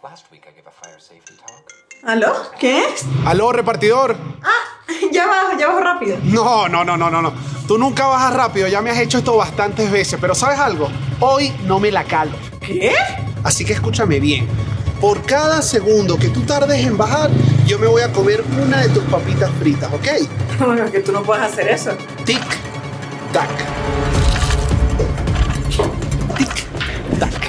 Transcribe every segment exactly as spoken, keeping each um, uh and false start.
¿Aló? ¿Qué es? ¡Aló, repartidor! Ah, ya bajo, ya bajo rápido. No, no, no, no, no, no. Tú nunca bajas rápido, ya me has hecho esto bastantes veces. Pero ¿sabes algo? Hoy no me la calo. ¿Qué? Así que escúchame bien. Por cada segundo que tú tardes en bajar, yo me voy a comer una de tus papitas fritas, ¿ok? Bueno, que tú no puedes hacer eso. Tic, tac. Tic, tac.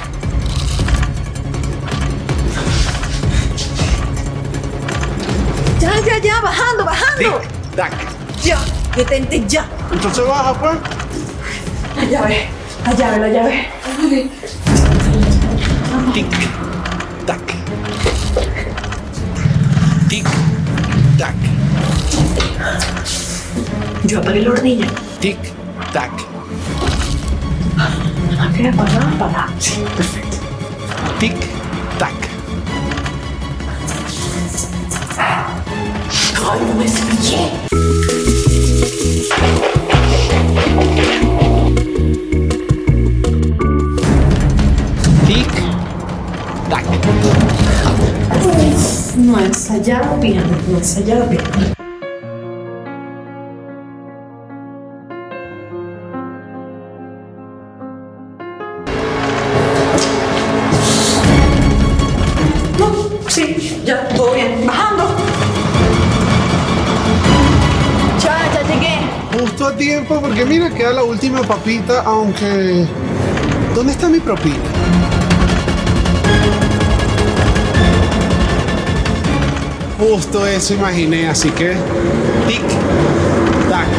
Ya, ya, ya, bajando, bajando. Tic, tac. Ya, detente ya. Entonces baja, pues. La llave, la llave, la llave. Tic, tac. Tic, tac. Yo apagué la hornilla. Tic, tac. Ok, apaga, apaga. Sí, perfecto. Tic, tac. Ay, no me escuché. Tic, tac. No he ensayado bien, no he ensayado bien. No, sí, ya, todo bien. Bajando. Ya, ya llegué. Justo a tiempo, porque mira, queda la última papita, aunque... ¿Dónde está mi propina? Justo eso imaginé, así que... Tic, tac.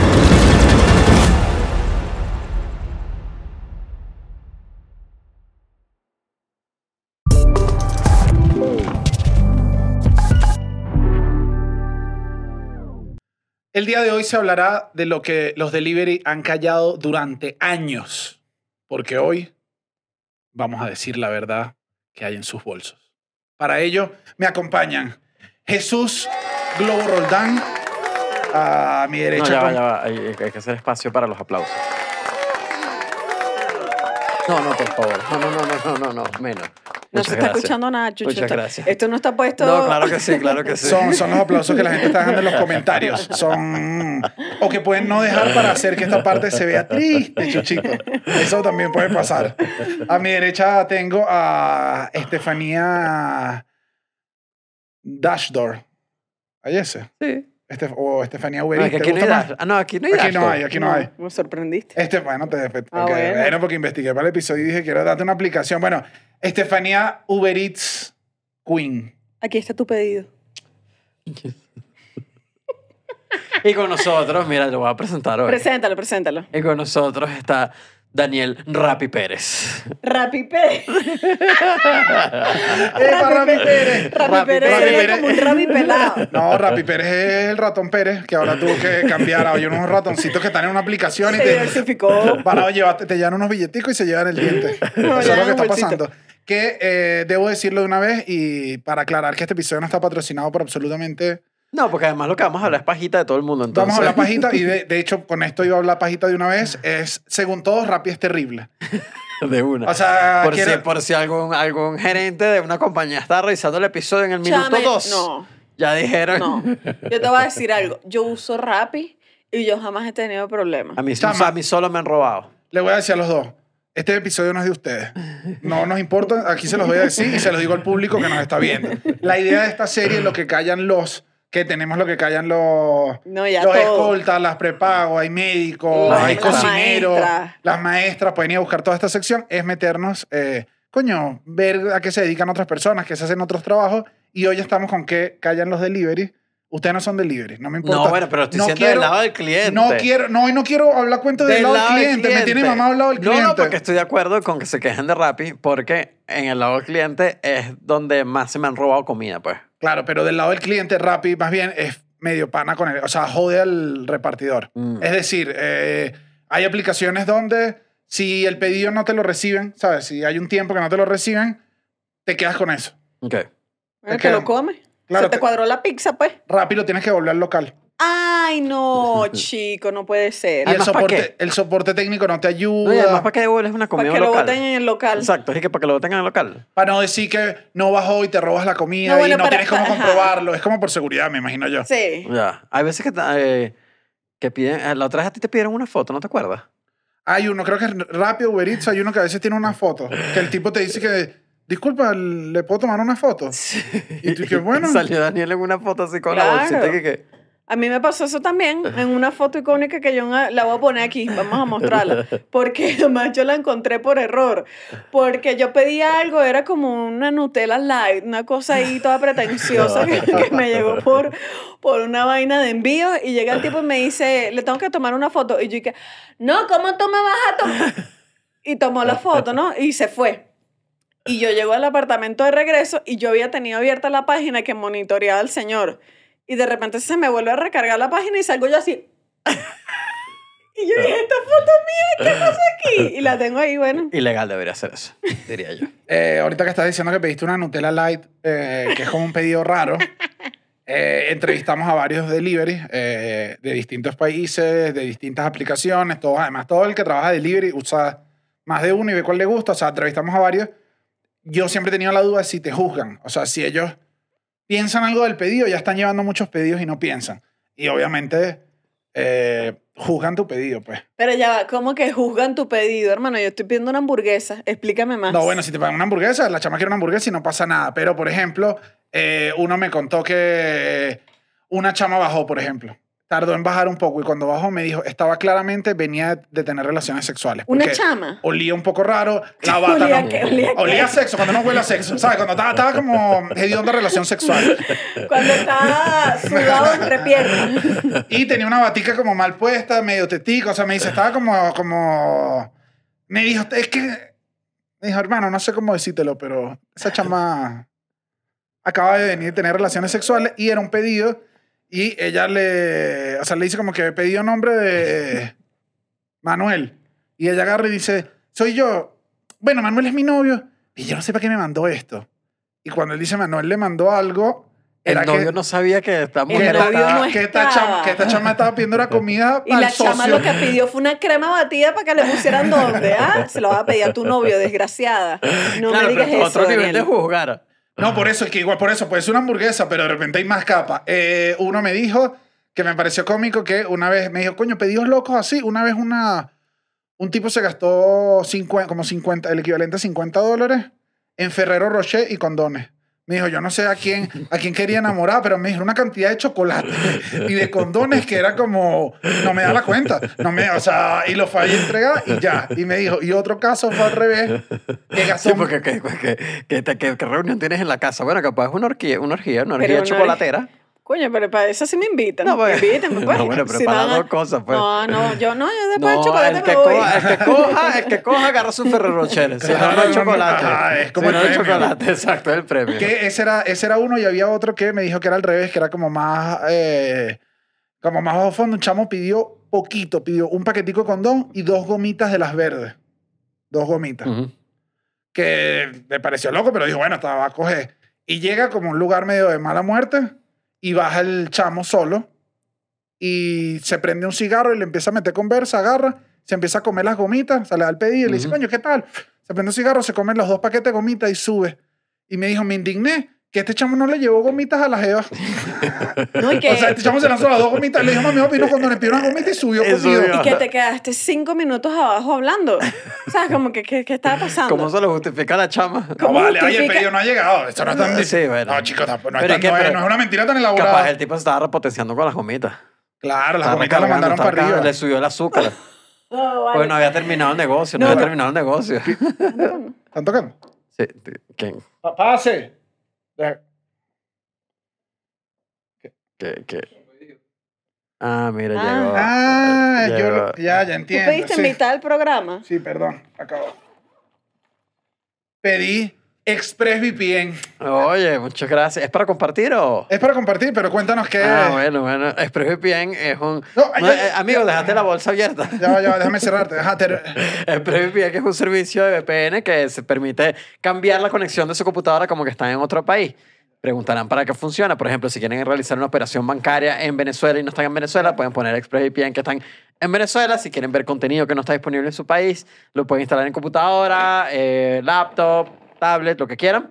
El día de hoy se hablará de lo que los delivery han callado durante años, porque hoy vamos a decir la verdad que hay en sus bolsos. Para ello me acompañan Jesús Globo Roldán, a mi derecha. No, ya va, con- ya va. Hay, hay que hacer espacio para los aplausos. No, no, por favor. No, no, no, no, no, no, no, menos. No Muchas se está gracias. escuchando nada, Chucho. Muchas Está- gracias. Esto no está puesto... No, claro que sí, claro que sí. Son, son los aplausos que la gente está dejando en los comentarios. Son... O que pueden no dejar para hacer que esta parte se vea triste, Chuchito. Eso también puede pasar. A mi derecha tengo a Estefanía Dashdor. ¿Hay ese? Sí. Este, o Estefanía No, Uberit. es que ¿Te aquí no hay gusta más? dash. Ah, no, aquí no hay Aquí dash. no hay, aquí no hay. Me sorprendiste. Este, bueno, te, porque, Ah, bueno. bueno, porque investigué para el episodio y dije, quiero darte una aplicación. Bueno, Estefanía Uber Eats Queen. Aquí está tu pedido. Y con nosotros, mira, lo voy a presentar hoy. Preséntalo, preséntalo. Y con nosotros está Daniel Rapi Pérez. Rapi Pérez. ¡Epa, Rapi Pérez! Rapi Rapi Pérez Pérez. sería como un Rapi pelado. No, Rapi Pérez es el ratón Pérez, que ahora tuvo que cambiar. Hay unos ratoncitos que están en una aplicación y Se te... diversificó. Para llevarte, te llevan unos billeticos y se llevan el diente. No, Eso es ya, lo que está un bolsito. pasando. Que eh, debo decirlo de una vez y para aclarar que este episodio no está patrocinado por absolutamente... No, porque además lo que vamos a hablar es pajita de todo el mundo. Entonces. Vamos a hablar pajita y de, de hecho con esto iba a hablar pajita de una vez. Es, según todos, Rappi es terrible. De una. O sea, por, quiero- si, por si algún, algún gerente de una compañía está revisando el episodio en el minuto Chame, dos. no. Ya dijeron. No. Yo te voy a decir algo. Yo uso Rappi y yo jamás he tenido problemas. A mí, Chama. a mí solo me han robado. Le voy a decir a los dos. Este episodio no es de ustedes. No nos importa. Aquí se los voy a decir y se los digo al público que nos está viendo. La idea de esta serie es lo que callan los... Que tenemos lo que callan los, No, ya los todo. escoltas, las prepagos, hay médicos, Las- hay las cocineros, maestras. las maestras. Pueden ir a buscar toda esta sección. Es meternos, eh, coño, ver a qué se dedican otras personas, qué se hacen otros trabajos. Y hoy estamos con qué callan los delivery. Ustedes no son delivery, no me importa. No, bueno, pero estoy siendo del lado del cliente. No quiero, no, hoy no quiero hablar cuentos del, lado del cliente. Me tiene mamado al lado del cliente. No, no, porque estoy de acuerdo con que se quejen de Rappi, porque en el lado del cliente es donde más se me han robado comida, pues. Claro, pero del lado del cliente, Rappi más bien es medio pana con él. O sea, jode al repartidor. Mm. Es decir, eh, hay aplicaciones donde si el pedido no te lo reciben, ¿sabes? Si hay un tiempo que no te lo reciben, te quedas con eso. Ok. Bueno, te que quedan. lo come. Claro, Se te te- cuadró la pizza, pues. Rappi lo tienes que volver al local. Ay, no, chico, no puede ser. Y el Además, ¿para soporte, qué? el soporte técnico no te No, y ayuda. además, ¿para qué devuelves una Para comida que lo local? boten en el local. Exacto, es que para que lo boten en el local. Para no decir que no bajó y te robas la comida No, bueno, y no para- tienes cómo ajá. comprobarlo. Es como por seguridad, me imagino yo. Sí. Ya. Hay veces que, eh, que piden... eh, La otra vez a ti te pidieron una foto, ¿no te acuerdas? Hay uno, creo que es rápido, Uber Eats, hay uno que a veces tiene una foto. Que el tipo te dice que, disculpa, ¿le puedo tomar una foto? Y tú, qué bueno. Salió Daniel en una foto así con Claro. la bolsita que... que A mí me pasó eso también en una foto icónica que yo en- la voy a poner aquí, vamos a mostrarla, porque además yo la encontré por error, porque yo pedí algo, era como una Nutella Light, una cosa ahí toda pretenciosa que, que me llegó por, por una vaina de envío y llega el tipo y me dice, le tengo que tomar una foto, y yo dije, no, ¿cómo tú me vas a tomar? Y tomó la foto, ¿no? Y se fue. Y yo llego al apartamento de regreso y yo había tenido abierta la página que monitoreaba al señor. Y de repente se me vuelve a recargar la página y salgo yo así. Y yo dije, esta foto mía, ¿qué pasa aquí? Y la tengo ahí, bueno. Ilegal debería ser eso, diría yo. Eh, ahorita que estás diciendo que pediste una Nutella Light, eh, que es como un pedido raro, eh, entrevistamos a varios delivery eh, de distintos países, de distintas aplicaciones, todos, además todo el que trabaja delivery usa más de uno y ve cuál le gusta, o sea, entrevistamos a varios. Yo siempre he tenido la duda de si te juzgan, o sea, si ellos piensan algo del pedido, ya están llevando muchos pedidos y no piensan. Y obviamente eh, juzgan tu pedido, pues. Pero ya va, ¿cómo que juzgan tu pedido, hermano? Yo estoy pidiendo una hamburguesa. Explícame más. No, bueno, si te pagan una hamburguesa, la chama quiere una hamburguesa y no pasa nada. Pero, por ejemplo, eh, uno me contó que una chama bajó, por ejemplo. Tardó en bajar un poco y cuando bajó me dijo, estaba claramente, venía de tener relaciones sexuales. ¿Una porque chama? Olía un poco raro, la bata ¿Olía no. qué? ¿Olía qué? Olía a sexo, cuando no huele a sexo, ¿sabes? Cuando estaba, estaba como hedionda relación sexual. Cuando está sudado entre piernas. Y tenía una batica como mal puesta, medio tetica, o sea, me dice, estaba como, como... Me dijo, es que... Me dijo, hermano, no sé cómo decírtelo, pero esa chama acaba de venir a tener relaciones sexuales y era un pedido y ella le... O sea, le dice como que pedido nombre de Manuel. Y ella agarra y dice, soy yo. Bueno, Manuel es mi novio. Y yo no sé para qué me mandó esto. Y cuando él dice Manuel le mandó algo... El Era novio que, no sabía que esta El mujer novio estaba... no que, esta estaba. chama, que esta chama estaba pidiendo la comida Y al la chama socio. lo que pidió fue una crema batida para que le pusieran dónde, ¿ah? Se lo va a pedir a tu novio, desgraciada. No claro, me digas pero eso, otro nivel Daniel. de juzgar. No, por eso, es que igual por eso, puede ser una hamburguesa, pero de repente hay más capas. Eh, uno me dijo que me pareció cómico que una vez me dijo, coño, pedidos locos así. Una vez una, un tipo se gastó cincuenta, como cincuenta, el equivalente a cincuenta dólares en Ferrero Rocher y condones. Me dijo, yo no sé a quién, a quién quería enamorar, pero me dijo una cantidad de chocolate y de condones que era como, no me da la cuenta. No me, o sea, y lo fue a entregar y ya. Y me dijo, y otro caso fue al revés, que gastó... Sí, porque ¿qué, qué, qué, qué, qué- qué reunión tienes en la casa? Bueno, capaz es una orgía, una orgía, una orgía Pero una chocolatera. Coño, pero para eso sí me invitan. No, pues. Invítenme, pues. No, bueno, Si prepara van a- dos cosas, pues. No, no, yo no, yo después del No, chocolate el que, me voy. coja, el que coja, el que coja agarra su Ferrero Rocher. Si no, Claro, no hay no, no, chocolate. ajá, es como si el no hay premio. chocolate, exacto, es el premio. Que ese era, ese era uno y había otro que me dijo que era al revés, que era como más, eh, como más bajo fondo. Un chamo pidió poquito, pidió un paquetico de condón y dos gomitas de las verdes. Dos gomitas. Ujú. Que me pareció loco, pero dijo, bueno, estaba va a coger. Y llega como a un lugar medio de mala muerte y baja el chamo solo y se prende un cigarro y le empieza a meter conversa, agarra, se empieza a comer las gomitas, se le da el pedido y le dice, Ujú. coño, ¿qué tal? Se prende un cigarro, se come los dos paquetes de gomitas y sube. Y me dijo, me indigné que este chamo no le llevó gomitas a la jeva. No, y que, O sea, este chamo se lanzó las dos gomitas, le dijo, mami, papi, no, cuando le pidió una gomita y subió Y comido. subió. y que te quedaste cinco minutos abajo hablando. O sea, como que, ¿qué, qué estaba pasando? ¿Cómo se lo justifica la chama? No, ¿Cómo vale, oye, el justifica? pedido no ha llegado. Esto no es tan... Sí, bueno. No, chicos, tampoco, no, es Pero tan- es que, no es- pero- no es una mentira tan elaborada. Capaz el tipo se estaba repotenciando con las gomitas. Claro, las Estaba gomitas lo recargando, mandaron estaba para arriba. recargando, le subió el azúcar. No, vale. Porque no había terminado el negocio, no, No, había no. terminado el negocio. ¿Están tocando? Sí, t- ¿quién? Pa- Pase. Deja- ¿Qué, qué? Ah, mira, Ah. llegó. Ah, yo llegó. lo- ya, ya ¿Tú entiendo. pediste sí. en mitad del programa? Sí, perdón, acabo. Pedí ExpressVPN. Oye, muchas gracias. ¿Es para compartir o...? Es para compartir, pero cuéntanos qué Ah, es. bueno, bueno. ExpressVPN es un... No, ay, No, ay, eh, amigo, ya- déjate la bolsa abierta. Ya va, ya va, déjame cerrarte. Déjate. ExpressVPN es un servicio de V P N que se permite cambiar la conexión de su computadora como que está en otro país. preguntarán para qué funciona. Por ejemplo, si quieren realizar una operación bancaria en Venezuela y no están en Venezuela, pueden poner ExpressVPN que están en Venezuela. Si quieren ver contenido que no está disponible en su país, lo pueden instalar en computadora, eh, laptop, tablet, lo que quieran.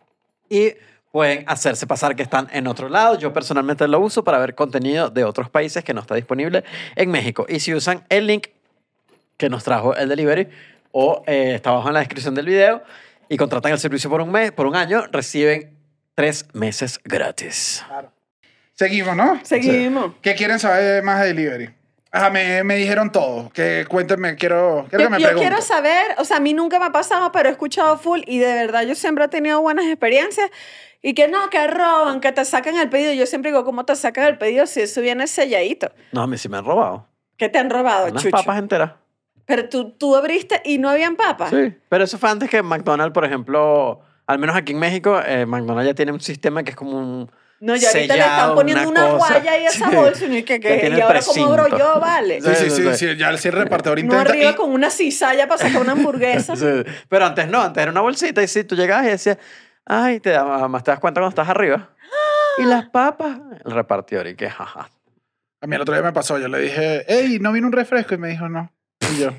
Y pueden hacerse pasar que están en otro lado. Yo personalmente lo uso para ver contenido de otros países que no está disponible en México. Y si usan el link que nos trajo el delivery o eh, está abajo en la descripción del video y contratan el servicio por un mes, por un año, reciben tres meses gratis. Claro. Seguimos, ¿no? Seguimos. ¿Qué quieren saber más de delivery? Ajá, me, me dijeron todo. Que cuéntenme, quiero, quiero Yo, que me yo pregunten. quiero saber, o sea, a mí nunca me ha pasado, pero he escuchado full y de verdad yo siempre he tenido buenas experiencias y que no, que roban, que te sacan el pedido. Yo siempre digo, ¿cómo te sacan el pedido si eso viene selladito? No, a mí sí me han robado. ¿Qué te han robado, Unas Chucho? papas enteras. Pero tú, tú abriste y no habían papas. Sí, pero eso fue antes que McDonald's, por ejemplo, al menos aquí en México, eh, McDonald's ya tiene un sistema que es como un No, ya ahorita le sellado, están poniendo una, cosa. guaya y esa Sí. bolsa y no hay que, Ya que tiene y el ahora cómo abro precinto. yo, vale. Sí, sí, Sí, sí, sí, sí, ya si el repartidor No intenta... arriba y- con una cizalla para sacar una hamburguesa. Sí, pero antes no, antes era una bolsita y si tú llegabas y decías, ay, te da, más te das cuenta cuando estás arriba. ¿Y las papas? El repartidor y que jaja. A mí el otro día me pasó, yo le dije, hey, ¿no vino un refresco? Y me dijo, no. Y yo,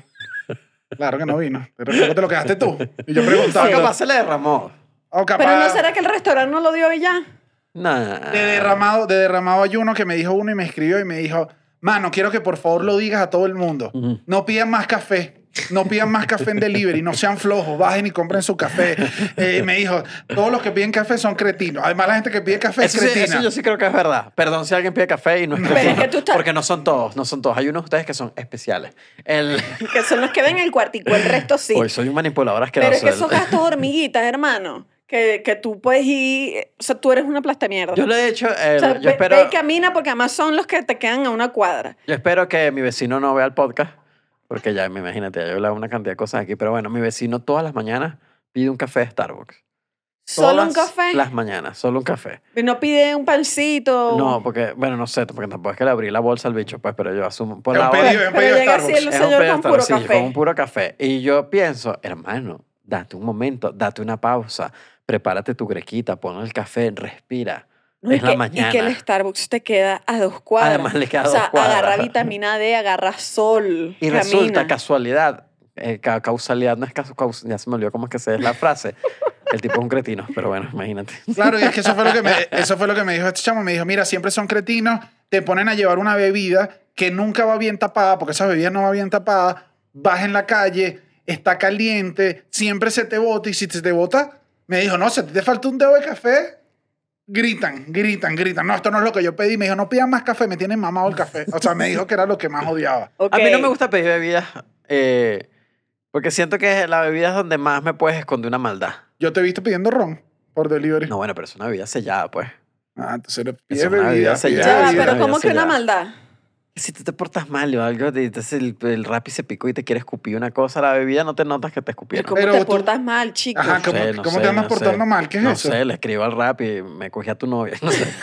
claro que no vino. El refresco te lo quedaste tú. Y yo O preguntando. capaz se le derramó. O capaz, Pero no será que el restaurante no lo dio y ya. Nah. de derramado, de derramado hay uno que me dijo uno y me escribió y me dijo, mano, quiero que por favor lo digas a todo el mundo. Ujú. No pidan más café. No pidan más café en delivery. No sean flojos. Bajen y compren su café. Eh, me dijo, todos los que piden café son cretinos. Además, la gente que pide café Eso es sí, cretina. eso yo sí creo que es verdad. Perdón si alguien pide café y no es Pero es cretino, que tú estás- porque no son todos, no son todos. Hay unos de ustedes que son especiales. El... Que son los que ven el cuartico, el resto sí. Hoy soy un manipulador asqueroso. Pero es que El- esos gastos hormiguitas, hermano. Que, que tú puedes ir... O sea, tú eres una plasta mierda. Yo le he dicho, el- O sea, yo, ve, espero, ve y camina porque además son los que te quedan a una cuadra. yo espero que mi vecino no vea el podcast, porque ya, me imagínate, ya yo le hago una cantidad de cosas aquí, pero bueno, mi vecino todas las mañanas pide un café de Starbucks. Solo un Todas café. las mañanas, solo un café. Y no pide un pancito. No, porque, bueno, no sé, porque tampoco es que le abrí la bolsa al bicho, pues, pero yo asumo. Por Es la un hora- pedido, es un Pero pedido de llega así Starbucks. el Es un señor pedo con puro sí, café. con un puro café. Y yo pienso, hermano, date un momento, date una pausa, prepárate tu grequita, pon el café, respira. No, y es la que- mañana. Y que el Starbucks te queda a dos cuadras. Además, le queda a O sea, dos cuadras. agarra vitamina D, agarra sol, Y camina. resulta, casualidad, eh, ca- causalidad, no es caso, caus- ya se me olvidó cómo es que se es la frase. El tipo es un cretino, pero bueno, imagínate. Claro, y es que eso fue lo que me, eso fue lo que me dijo este chamo. Me dijo, mira, siempre son cretinos, te ponen a llevar una bebida que nunca va bien tapada, porque esa bebida no va bien tapada, vas en la calle, está caliente, siempre se te bota, y si se te bota, me dijo, no, si a ti te falta un dedo de café, gritan, gritan, gritan. No, esto no es lo que yo pedí. Me dijo, no pidan más café, me tienen mamado el café. O sea, me dijo que era lo que más odiaba. Ok. A mí no me gusta pedir bebidas, eh, porque siento que la bebida es donde más me puedes esconder una maldad. Yo te he visto pidiendo ron por delivery. No, bueno, pero es una bebida sellada, pues. Ah, entonces le Eso pide es una bebida. bebida pide sellada. Ya va, bebida. pero bebida ¿cómo que una sellada. maldad? Si tú te portas mal o algo, y entonces el, el Rappi se picó y te quiere escupir una cosa, la bebida no te notas que te Pero escupieron. ¿Cómo Pero te tú- portas mal, chico? Ajá, No ¿cómo, sé, no cómo sé, te andas no portando sé. mal? ¿Qué es No eso? sé, le escribo al Rappi, me cogí a tu novia. No sé.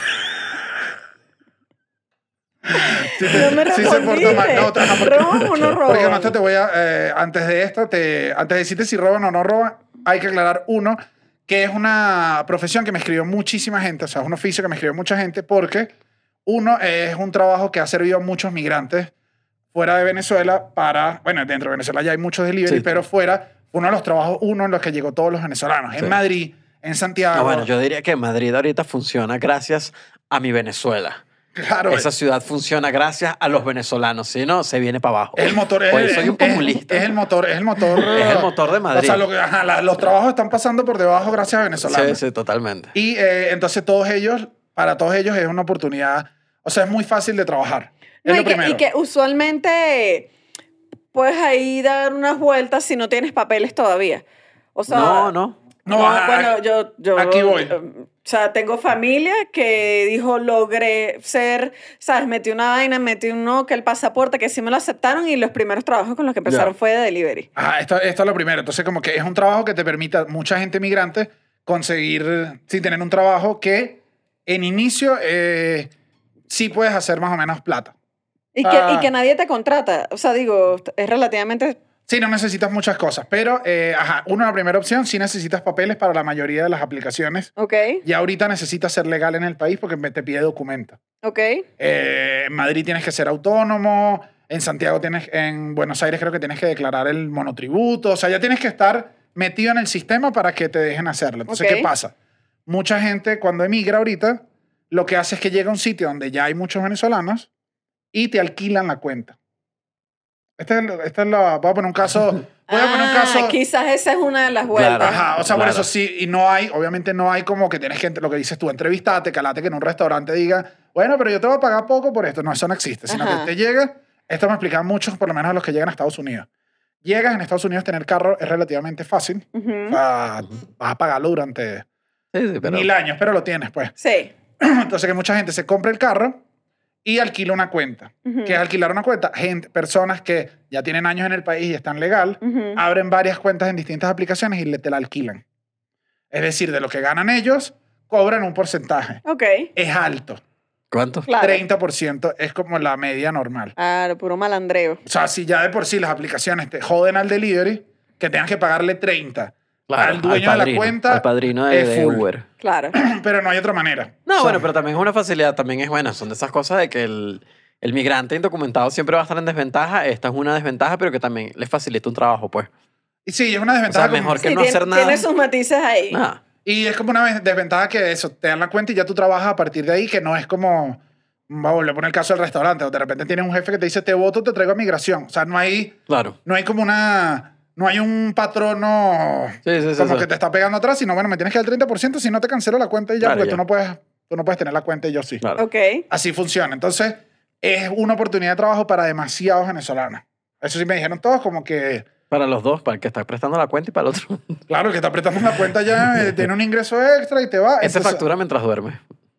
Sí, No me sí se porta mal. No, ajá, porque, ¿Roban o no roban? porque además te, te voy a... eh, antes de esto, te, antes de decirte si roban o no roban, hay que aclarar uno, que es una profesión que me escribió muchísima gente, o sea, es un oficio que me escribió mucha gente, porque uno es un trabajo que ha servido a muchos migrantes fuera de Venezuela para... Bueno, dentro de Venezuela ya hay muchos delivery, Sí. pero fuera, uno de los trabajos, uno en los que llegó todos los venezolanos. Sí. En Madrid, en Santiago. No, bueno, yo diría que Madrid ahorita funciona gracias a mi Venezuela. Claro, Esa ciudad funciona gracias a los venezolanos, si no, se viene para abajo. es el motor, es, Oye, el- soy un es- populista. Es, el motor, es el motor. Es el motor de Madrid. O sea, lo que- ajá, la- los trabajos están pasando por debajo gracias a Sí, venezolanos. sí, totalmente. Y eh, entonces todos ellos, para todos ellos es una oportunidad, o sea, es muy fácil de trabajar. Es No, lo y, que, primero. y que usualmente puedes ahí dar unas vueltas si no tienes papeles todavía. O sea, No, no. No, No, a- bueno, yo, yo... aquí voy. eh, O sea, tengo familia que dijo, logré ser, ¿sabes? Metí una vaina, metí un no, que el pasaporte, que sí me lo aceptaron y los primeros trabajos con los que empezaron Ya. fue de delivery. Ajá, esto, esto es lo primero. Entonces, como que es un trabajo que te permite a mucha gente migrante conseguir, sí, tener un trabajo que en inicio eh, sí puedes hacer más o menos plata. Y que, Ah. y que nadie te contrata. O sea, digo, es relativamente Sí, no necesitas muchas cosas, pero, eh, ajá, uno, la primera opción, sí necesitas papeles para la mayoría de las aplicaciones. Ok, Ya ahorita necesitas ser legal en el país porque te pide documento. ok. Eh, en Madrid tienes que ser autónomo, en Santiago tienes, en Buenos Aires creo que tienes que declarar el monotributo, o sea, ya tienes que estar metido en el sistema para que te dejen hacerlo. Entonces, Ok. ¿qué pasa? Mucha gente cuando emigra ahorita, lo que hace es que llega a un sitio donde ya hay muchos venezolanos y te alquilan la cuenta. Esta es, la- esta es la... Voy a poner un caso... Voy a poner un Ah, caso... quizás esa es una de las vueltas. Claro. Ajá, o sea, por Claro. eso sí, y no hay, obviamente no hay como que tienes que, lo que dices tú, entrevistate, calate que en un restaurante diga, bueno, pero yo te voy a pagar poco por esto. No, eso no existe, sino Ajá. que te llega, esto me explican muchos, por lo menos a los que llegan a Estados Unidos. Llegas en Estados Unidos, tener carro es relativamente fácil, Ujú. o sea, vas a pagarlo durante Sí, sí, pero... mil años, pero lo tienes, pues. Sí. Entonces que mucha gente se compra el carro y alquila una cuenta. Ujú. ¿Qué es alquilar una cuenta? Gente, personas que ya tienen años en el país y están legal, Ujú. abren varias cuentas en distintas aplicaciones y le, te la alquilan. Es decir, de lo que ganan ellos, cobran un porcentaje. Ok, Es alto. ¿Cuánto? claro. treinta por ciento es como la media normal. Claro, puro malandreo. O sea, si ya de por sí las aplicaciones te joden al delivery, que tengas que pagarle treinta Claro, al dueño de la padrino, cuenta, al padrino de, es de full. Uber. Claro. Pero no hay otra manera. No, O sea, bueno, pero también es una facilidad, también es buena. Son de esas cosas de que el, el migrante indocumentado siempre va a estar en desventaja. Esta es una desventaja, pero que también les facilita un trabajo, pues. y sí, es una O desventaja. sea, como- mejor que Sí, no tiene, hacer nada. tiene sus matices ahí. Nada. Y es como una vez- desventaja que eso, te dan la cuenta y ya tú trabajas a partir de ahí, que no es como, vamos, le poner el caso del restaurante, o de repente tienes un jefe que te dice, te voto, te traigo a migración. O sea, no hay, Claro. no hay como una, no hay un patrono Sí, sí, sí. como sí. que te está pegando atrás, sino, bueno, me tienes que dar el treinta por ciento si no te cancelo la cuenta y ya, Claro, porque ya. tú no puedes, tú no puedes tener la cuenta y yo sí. Claro. Ok. Así funciona. Entonces, es una oportunidad de trabajo para demasiados venezolanos. Eso sí me dijeron todos como que, Para los dos, para el que está prestando la cuenta y para el otro. claro, el que está apretando una cuenta ya eh, tiene un ingreso extra y te va. Ese Entonces, factura mientras duerme.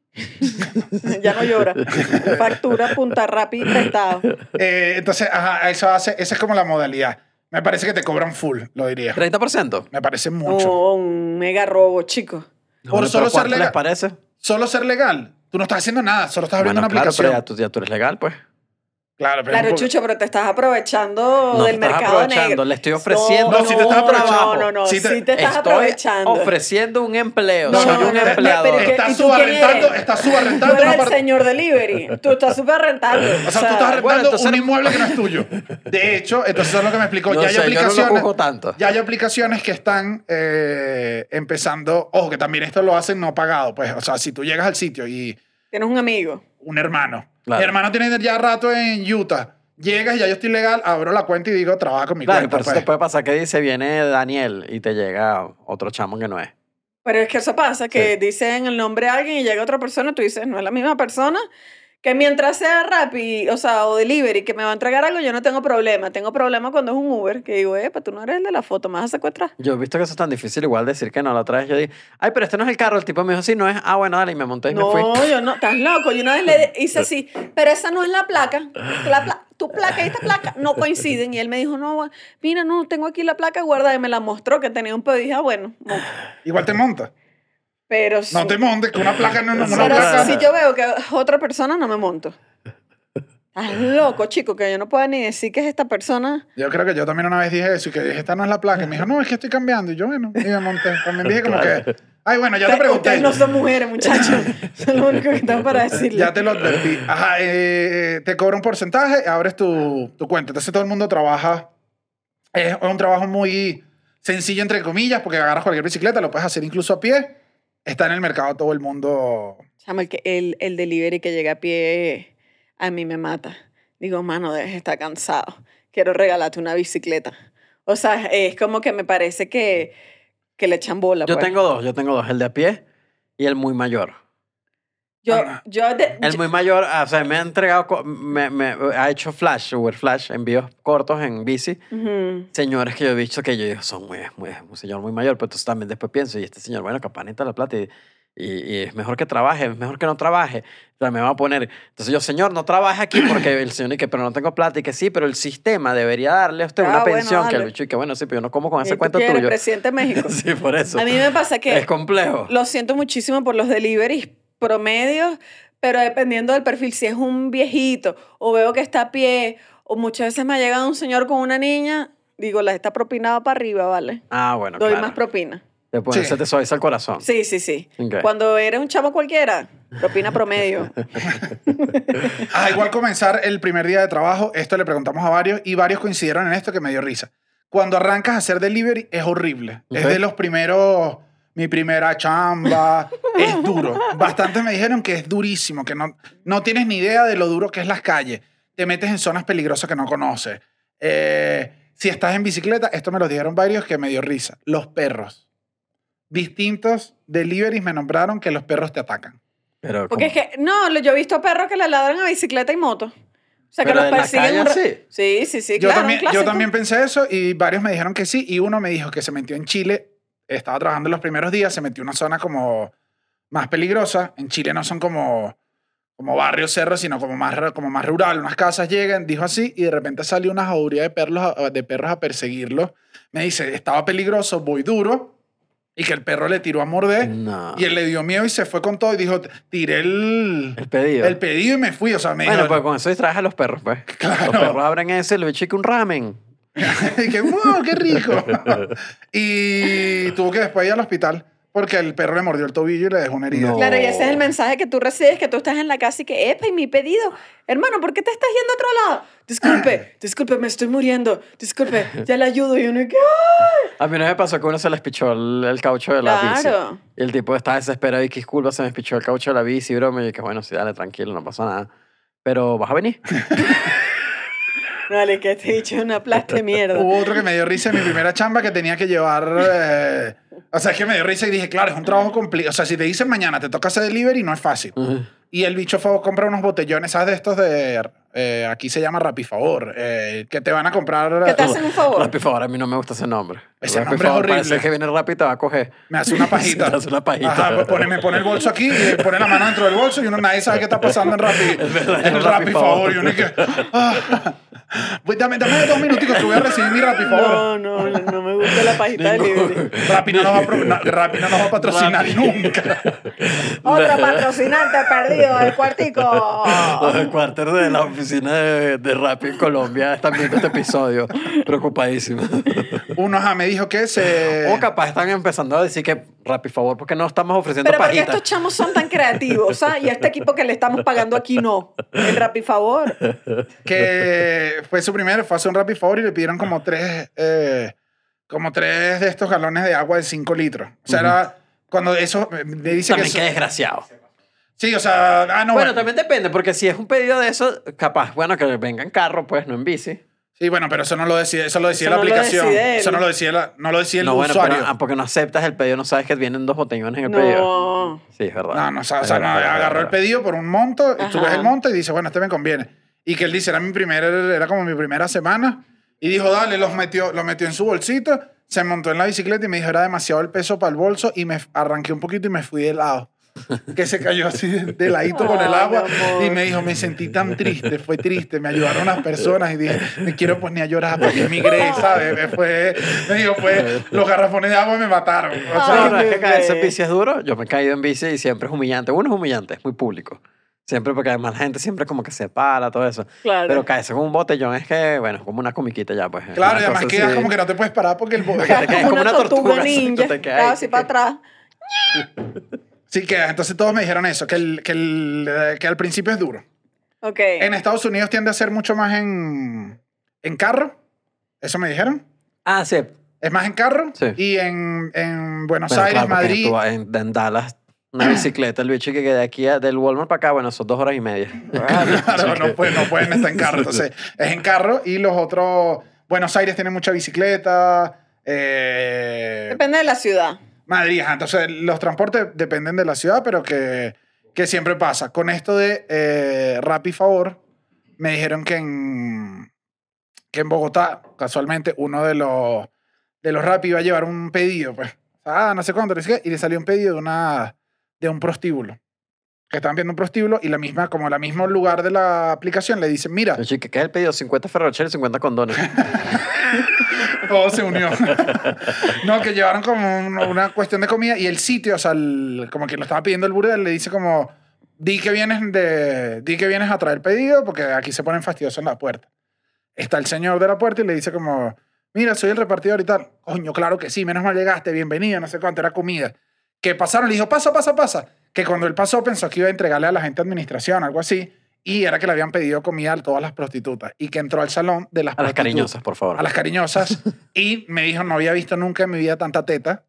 Ya no llora. Factura, punta rápido y prestado. Eh, entonces, ajá, eso hace, esa es como la modalidad. Me parece que te cobran full, lo diría. ¿treinta por ciento? Me parece mucho. Oh, un mega robo, chico. Por solo ser ¿Cuánto les legal. parece? Solo ser legal. Tú no estás haciendo nada, solo estás abriendo Bueno, una claro, aplicación. pero ya tú, ya tú eres legal, pues. Claro, pero Claro, es un poco- Chucho, pero te estás aprovechando No, del te estás mercado aprovechando, negro. le estoy ofreciendo No, si te estás aprovechando. No, no, no, Si sí te- te, estás Estoy aprovechando. ofreciendo un empleo. No, Soy no, un no, no, empleador. pero es que- Estás ¿y tú quién subarrendando, eres? estás Tú subarrendando eres una el parte. señor delivery. Tú estás súper rentando. O sea, tú estás arrendando bueno, entonces- un inmueble que no es tuyo. De hecho, entonces eso es lo que me explicó. No ya hay sé, yo no lo aplicaciones. juzgo tanto. Ya hay aplicaciones que están eh, empezando. Ojo, que también esto lo hacen no pagado. Pues, o sea, si tú llegas al sitio y Tienes un amigo. un hermano. Claro. Mi hermano tiene ya rato en Utah. Llegas y ya yo estoy legal, abro la cuenta y digo, trabaja con mi Claro, cuenta. pero eso pues. te puede pasar que dice, viene Daniel y te llega otro chamo que no es. Pero es que eso pasa, que dicen el nombre de alguien y llega otra persona, tú dices, no es la misma persona, que mientras sea Rappi, o sea, o Delivery, que me va a entregar algo, yo no tengo problema. Tengo problema cuando es un Uber, que digo, eh, pues tú no eres el de la foto, me vas a secuestrar. Yo he visto que eso es tan difícil igual decir que no. La otra vez yo dije, ay, pero este no es el carro. El tipo me dijo, sí, no es. Ah, bueno, dale, y me monté y me fui. No, yo no, estás loco. Yo una vez le hice así, pero esa no es la placa. La pla- tu placa y esta placa no coinciden. Y él me dijo, no, mira, no, tengo aquí la placa guardada. Y me la mostró que tenía un pedo. Y dije, ah, bueno, no. Igual te monta. Pero, No si- te montes, que una placa no es una pero placa. si yo veo que es otra persona, no me monto. Estás loco, chico, que yo no puedo ni decir que es esta persona. Yo creo que yo también una vez dije eso y que dije, esta no es la placa. Y me dijo, no, es que estoy cambiando. Y yo, bueno, y me monté. También dije como Claro. que, ay, bueno, ya te Ustedes- pregunté. Ustedes no son mujeres, muchachos. Eso es lo único que tengo para decirle. Ya te lo advertí. Ajá, eh, te cobra un porcentaje, abres tu, tu cuenta. Entonces todo el mundo trabaja. Es un trabajo muy sencillo, entre comillas, porque agarras cualquier bicicleta, lo puedes hacer incluso a pie. Está en el mercado todo el mundo. Chama, el, que- el, el delivery que llega a pie a mí me mata. Digo, mano, debes estar cansado. Quiero regalarte una bicicleta. O sea, es como que me parece que, que le echan bola. Yo pues. tengo dos, yo tengo dos. El de a pie y el muy mayor. Yo, Ah. yo, de- El yo- muy mayor, o sea, me ha entregado, co- me, me ha hecho flash, Uber Flash, envíos cortos en bici. Ujú. Señores que yo he visto que yo digo, son muy, muy, un señor muy mayor, pero entonces también después pienso, y este señor, bueno, capaz necesita la plata y, y, y es mejor que trabaje, es mejor que no trabaje. O sea, me va a poner, entonces yo, señor, no trabaje aquí porque el señor dice, pero no tengo plata y que sí, pero el sistema debería darle a usted Ah, una bueno, pensión, que el dale. bicho, y que bueno, sí, pero yo no como con ¿Y ese tú cuento quién eres, tuyo. presidente de México? Sí, por eso. A mí me pasa que Es complejo. lo siento muchísimo por los deliveries promedios, pero dependiendo del perfil, si es un viejito o veo que está a pie, o muchas veces me ha llegado un señor con una niña, digo, la esta propina va para arriba, ¿vale? Ah, bueno, Doy claro. más propina. Después Sí. se te suaviza el corazón. Sí, sí, sí. Ok. Cuando eres un chamo cualquiera, propina promedio. Ah, igual comenzar el primer día de trabajo, esto le preguntamos a varios y varios coincidieron en esto que me dio risa. Cuando arrancas a hacer delivery es horrible. Ok. Es de los primeros, mi primera chamba, es duro. Bastantes me dijeron que es durísimo, que no, no tienes ni idea de lo duro que es las calles. Te metes en zonas peligrosas que no conoces. Eh, si estás en bicicleta, esto me lo dijeron varios que me dio risa. Los perros. Distintos deliveries me nombraron que los perros te atacan. Pero, Porque es ¿cómo? que, no, lo- yo he visto perros que le ladran a bicicleta y moto. O sea, que Pero los en la persiguen calle, un ra- sí. Sí, sí, sí, yo, claro, también, un yo clásico. también pensé eso y varios me dijeron que sí y uno me dijo que se metió en Chile, estaba trabajando en los primeros días, se metió en una zona como más peligrosa. En Chile no son como, como barrios, cerros, sino como más, ru- como más rural. Unas casas llegan, dijo así, y de repente salió una jauría de perros, a- de perros a perseguirlo. Me dice, estaba peligroso, voy duro, y que el perro le tiró a morder, No. y él le dio miedo y se fue con todo y dijo, tiré el, El pedido. el pedido y me fui. O sea, me Bueno, dijo, pues con eso distraes a los perros, pues. Claro. Los perros abren ese, le chica un ramen. y que, wow, qué rico. Y tuvo que después ir al hospital porque el perro le mordió el tobillo y le dejó una herida. No. Claro, y ese es el mensaje que tú recibes, que tú estás en la casa y que, epa, y mi pedido. Hermano, ¿por qué te estás yendo a otro lado? Disculpe, disculpe, me estoy muriendo. Disculpe, ya le ayudo. Y uno, ¿qué? A mí no me pasó que uno se les pichó el, el caucho de la Claro. bici. Y el tipo estaba desesperado y que disculpa, se me pichó el caucho de la bici, bro. Me dije, bueno, sí, dale, tranquilo, no pasa nada. Pero, ¿vas a venir? Vale, que te he dicho una plasta de mierda. Hubo otro que me dio risa en mi primera chamba que tenía que llevar... eh, o sea, es que me dio risa y dije, claro, es un trabajo complicado. O sea, si te dicen mañana te toca hacer delivery, no es fácil. Ujú. Y el bicho fue a comprar unos botellones, ¿sabes? De estos de... eh, aquí se llama Rapifavor. Eh, que te van a comprar... ¿Qué te hacen un favor? Rappi, por favor, a mí no me gusta ese nombre. Ese Rappi, nombre es favor, horrible. Parece que viene Rappi y te va a coger. Me hace una pajita. Te hace una pajita. Ajá, pues pone, me pone el bolso aquí y pone la mano dentro del bolso y uno nadie sabe qué está pasando en Rappi. verdad, en el el Rappi Rappi Favor. Favor. Y uno y que... ah, pues dame, dame dos minuticos que voy a recibir mi Rappi Favor. No, no, no me gusta la pajita de Ningún- libre. Rappi no nos va a, pro- no, Rappi no nos va a patrocinar Rappi. nunca. Otro patrocinante perdido, el cuartico. Los cuarteros de la oficina de, de Rappi en Colombia están viendo este episodio. Preocupadísimos. Uno ajá, me dijo que se... O capaz están empezando a decir que Rappi, favor, porque no estamos ofreciendo Pero porque pajitas. estos chamos son tan creativos, ¿sabes? Y a este equipo que le estamos pagando aquí no. El Rappi Favor. que fue su primer, fue a hacer un Rappi Favor y le pidieron como tres, eh, como tres de estos galones de agua de cinco litros. O sea, era cuando eso, me dice También que... qué eso- desgraciado. sí, o sea, ah, no, bueno, bueno. también depende, porque si es un pedido de eso, capaz, bueno, que venga en carro, pues, no en bici. Sí, bueno, pero eso no lo decide, eso lo decide Eso la no lo aplicación. decide él. Eso no lo decide, la- no lo decide el No, bueno, usuario. pero ah, porque no aceptas el pedido, no sabes que vienen dos botellones en el pedido. No. Sí, es verdad. No, no, o sea, o Es sea, no, verdad, es verdad, agarró es el verdad. pedido por un monto, y tú ves Ajá. el monto y dice, bueno, este me conviene. Y que él dice, era mi primer, era como mi primera semana. Y dijo, dale, los metió, lo metió en su bolsito, se montó en la bicicleta y me dijo, era demasiado el peso para el bolso y me arranqué un poquito y me fui de lado. Que se cayó así de, de ladito con el Ay, agua mi amor. y me dijo, me sentí tan triste, fue triste, me ayudaron las personas y dije, me quiero poner a llorar porque migré, ¿sabes? Me, fue, me dijo, pues, los garrafones de agua me mataron. O No, sea, no, es que bebé. caerse en bici es duro. Yo me he caído en bici y siempre es humillante. Uno es humillante, es muy público. Siempre porque además la gente siempre como que se para, todo eso. Claro. Pero caerse con un botellón es que, bueno, como una comiquita ya, pues. es claro, una y además cosa quedas así. como que no te puedes parar porque el... bo- Te caes como una tortuga, exacto, ninja. te caes. Así para atrás. Sí, que entonces todos me dijeron eso, que, el, que, el, eh, que al principio es duro. Ok. En Estados Unidos tiende a ser mucho más en, en carro, eso me dijeron. Ah, sí. Es más en carro. Sí. Y en, en Buenos Bueno, Aires, claro, porque Madrid. tú vas en, en Dallas, una bicicleta, el bicho que queda aquí a- del Walmart para acá, bueno, son dos horas y media. Claro, no, pueden, no pueden estar en carro. Entonces, es en carro y los otros... Buenos Aires tiene mucha bicicleta. Eh, Depende de la ciudad. Madrid, ajá. Entonces, los transportes dependen de la ciudad, pero que, que siempre pasa. Con esto de eh, Rappi Favor, me dijeron que en, que en Bogotá, casualmente, uno de los, de los Rappi iba a llevar un pedido, pues. Ah, no sé cuánto, no sé qué, y le salió un pedido de, una, de un prostíbulo. Que estaban viendo un prostíbulo y la misma, como el mismo lugar de la aplicación le dicen, mira, El chico, ¿qué es el pedido? cincuenta ferrocheros y cincuenta condones. todo se unió. No, que llevaron como un- una cuestión de comida y el sitio, o sea, el- como que lo estaba pidiendo el burdel, le dice como, di que vienes de, di que vienes a traer pedido porque aquí se ponen fastidiosos en la puerta. Está el señor de la puerta y le dice como, mira, soy el repartidor y tal. Coño, claro que sí, menos mal llegaste, bienvenido, no sé cuánto, era comida. Que pasaron, le dijo, pasa, pasa, pasa. Que cuando él pasó pensó que iba a entregarle a la gente de administración, algo así, y era que le habían pedido comida a todas las prostitutas. Y que entró al salón de las A las prostitutas. cariñosas, por favor. A las cariñosas. Y me dijo, no había visto nunca en mi vida tanta teta.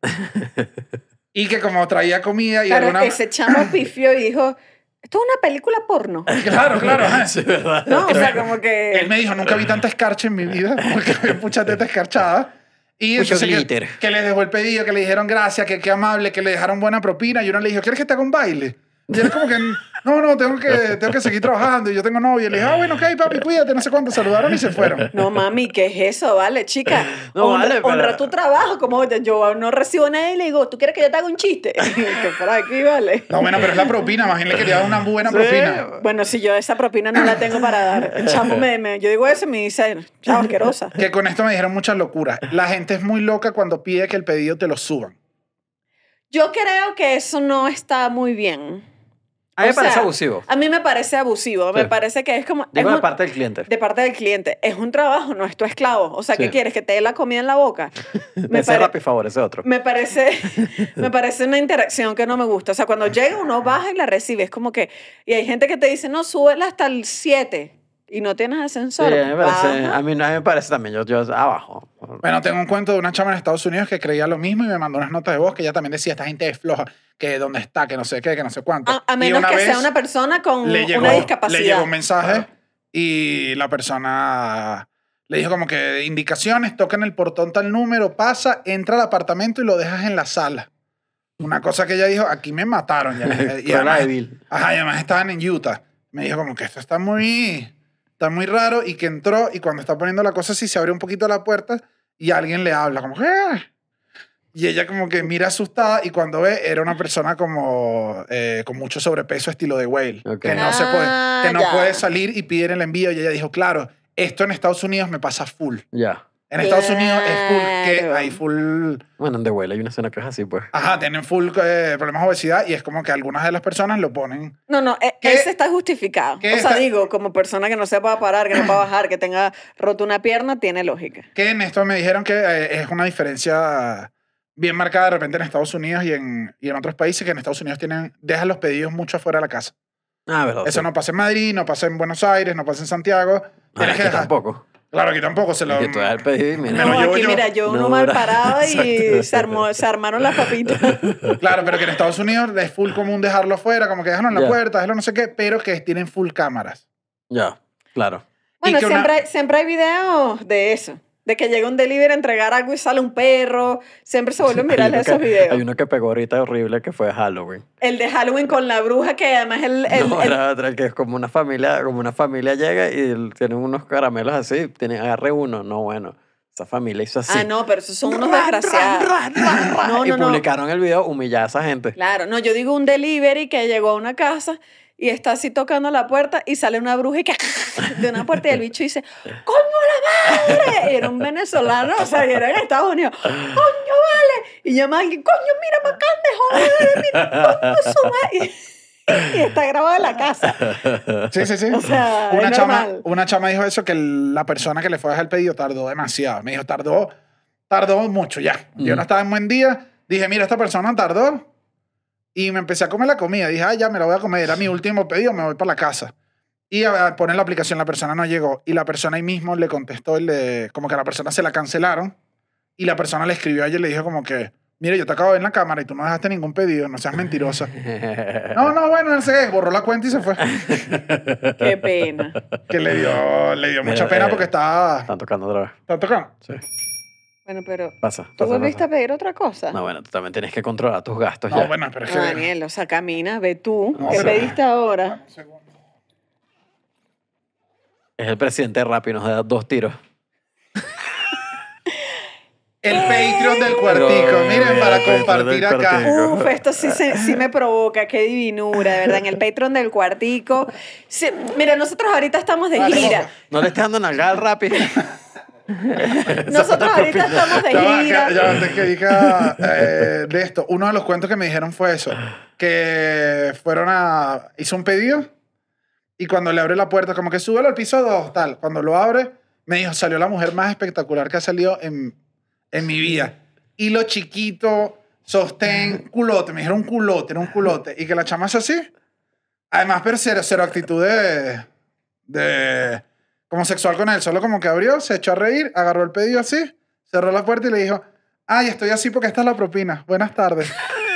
Y que como traía comida y Claro, alguna... ese chamo pifió y dijo, esto es una película porno. Claro, claro. ajá. Sí, ¿verdad? No, o sea, como que... Él me dijo, nunca vi tanta escarcha en mi vida, porque había mucha teta escarchada. Y Mucho entonces que, glitter. que le dejó el pedido, que le dijeron gracias, que qué amable, que le dejaron buena propina. Y uno le dijo, ¿quieres que te haga un baile? Y él como que, no, no, tengo que, tengo que seguir trabajando. Y yo tengo novia. Y le dije, ah, bueno, ok, papi, cuídate, no sé cuánto. Saludaron y se fueron. No, mami, ¿qué es eso? Vale, chica. No, honra, vale, pero- honra tu trabajo. Como yo no recibo nada y le digo, ¿tú quieres que yo te haga un chiste? Que por aquí, vale. No, bueno, pero es la propina. Más bien le quería dar una buena Sí. propina. Bueno, si yo esa propina no la tengo para dar. El chamo me, me- yo digo eso y me dice, chao, asquerosa. Que con esto me dijeron muchas locuras. La gente es muy loca cuando pide que el pedido te lo suban. Yo creo que eso no está muy bien. A mí me O parece sea, abusivo. A mí me parece abusivo. Sí. Me parece que es como... Digo es de un- parte del cliente. de parte del cliente. Es un trabajo, no es tu esclavo. O sea, ¿qué Sí. quieres? ¿Que te dé la comida en la boca? Me, Ese pare- Rappi favorece otro. me parece me parece una interacción que no me gusta. O sea, cuando llega uno baja y la recibe. Es como que... Y hay gente que te dice, no, súbela hasta el siete. Y no tienes Sí, ascensor. a mí me parece, Baja. a mí, a mí me parece también. Yo, yo abajo. Bueno, tengo un cuento de una chama en Estados Unidos que creía lo mismo y me mandó unas notas de voz que ella también decía, esta gente es floja, que dónde está, que no sé qué, que no sé cuánto. A, a Y menos una que vez sea una persona con le llegó, una discapacidad. le llegó un mensaje y la persona le dijo como que indicaciones, toca en el portón tal número, pasa, entra al apartamento y lo dejas en la sala. Una cosa que ella dijo, aquí me mataron. Ya. Y Con la además, de Bill. ajá, y además estaban en Utah. Me dijo como que esto está muy, está muy raro y que entró y cuando está poniendo la cosa así se abre un poquito la puerta y alguien le habla como que... "Ah". Y ella como que mira asustada y cuando ve era una persona como eh, con mucho sobrepeso estilo de Whale. Ok. Que no, se puede, Ah, que no ya. puede salir y piden el envío. Y ella dijo, claro, esto en Estados Unidos me pasa full. Ya. En Estados Unidos es full, que Claro. hay full... Bueno, en The Whale hay una escena que es así, pues. Ajá, tienen full eh, problemas de obesidad y es como que algunas de las personas lo ponen... No, no, e- ¿Qué? ese está justificado. O ¿Qué sea, está- digo, como persona que no se pueda parar, que no pueda bajar, que tenga roto una pierna, tiene lógica. Que en esto me dijeron que eh, es una diferencia bien marcada de repente en Estados Unidos y en, y en otros países, que en Estados Unidos tienen, dejan los pedidos mucho afuera de la casa. Ah, verdad. Eso sí. no pasa en Madrid, no pasa en Buenos Aires, no pasa en Santiago. Ah, Tienes aquí que dejar. tampoco. Claro, aquí tampoco se lo... Que tú das el pedido y Me mira. lo No, llevo aquí yo. mira, yo uno No, mal dura. parado y Exacto. se, armó, se armaron las papitas. Claro, pero que en Estados Unidos es full común dejarlo afuera, como que déjalo en la Ya. puerta, déjalo no sé qué, pero que tienen full cámaras. Ya, claro. Bueno, que una- siempre, hay, siempre hay videos de eso. De que llega un delivery a entregar algo y sale un perro. Siempre se vuelven Hay virales uno esos que- videos. Hay uno que pegó ahorita horrible que fue Halloween. El de Halloween con la bruja, que además el... el, no, el- la otra, el que es como una familia, como una familia llega y el- tienen unos caramelos así, tienen, agarre uno, no, bueno, esa familia hizo así. Ah, no, pero esos son unos desgraciados. No, y no, no. publicaron el video humillar a esa gente. Claro, no, yo digo un delivery que llegó a una casa y está así tocando la puerta y sale una bruja y que de una puerta y el bicho dice, ¡coño la madre! Y era un venezolano, o sea, y era en Estados Unidos, ¡coño vale! Y llama a alguien, ¡coño mira Macán, de joder! ¡Mira, coño su madre! Y, y está grabado en la casa. Sí, sí, sí. O sea, una, es chama, normal. una chama dijo eso, que el- la persona que le fue a dejar el pedido tardó demasiado. Me dijo, tardó, tardó mucho ya. Yo Mm. no estaba en buen día. Dije, mira, esta persona tardó. Y me empecé a comer la comida. Dije, ah, ya me la voy a comer. Era mi último pedido, me voy para la casa. Y a, a poner la aplicación, la persona no llegó. Y la persona ahí mismo le contestó, el de- como que a la persona se la cancelaron. Y la persona le escribió a ella y le dijo como que, mire, yo te acabo de ver en la cámara y tú no dejaste ningún pedido, no seas mentirosa. No, no, bueno, no sé qué, borró la cuenta y se fue. Qué pena. Que le dio, le dio mucha Mira, pena eh, porque estaba... Están tocando otra vez. ¿Está tocando? Sí. Bueno, pero Pasa, ¿tú pasa, volviste pasa. a pedir otra cosa? No, bueno, tú también tienes que controlar tus gastos No, ya. bueno, pero es No, que... Daniel, o sea, camina, ve tú. No, ¿Qué pero- pediste ahora? Un segundo. Es el presidente de Rappi, nos da dos tiros. El Patreon del cuartico, No, miren, para el Patreon compartir del acá. cuartico. Uf, esto sí, se- sí me provoca, qué divinura, de verdad. En el Patreon del cuartico. Sí, mira, nosotros ahorita estamos de Vale, gira. ojo. No le estés dando nalgada al Rappi. Nosotros ahorita estamos de Ya va, gira. que- ya va, antes que diga eh, de esto, uno de los cuentos que me dijeron fue eso, que fueron a... hizo un pedido y cuando le abre la puerta, como que súbelo al piso dos, tal. Cuando lo abre, Me dijo, salió la mujer más espectacular que ha salido en, en mi vida. Hilo chiquito, sostén, culote. Me dijeron un culote, era un culote. Y que la chama es así. Además, pero cero, cero actitud de, de... como sexual con él. Solo como que abrió, se echó a reír, agarró el pedido así, cerró la puerta y le dijo, ay, estoy así porque esta es la propina. Buenas tardes.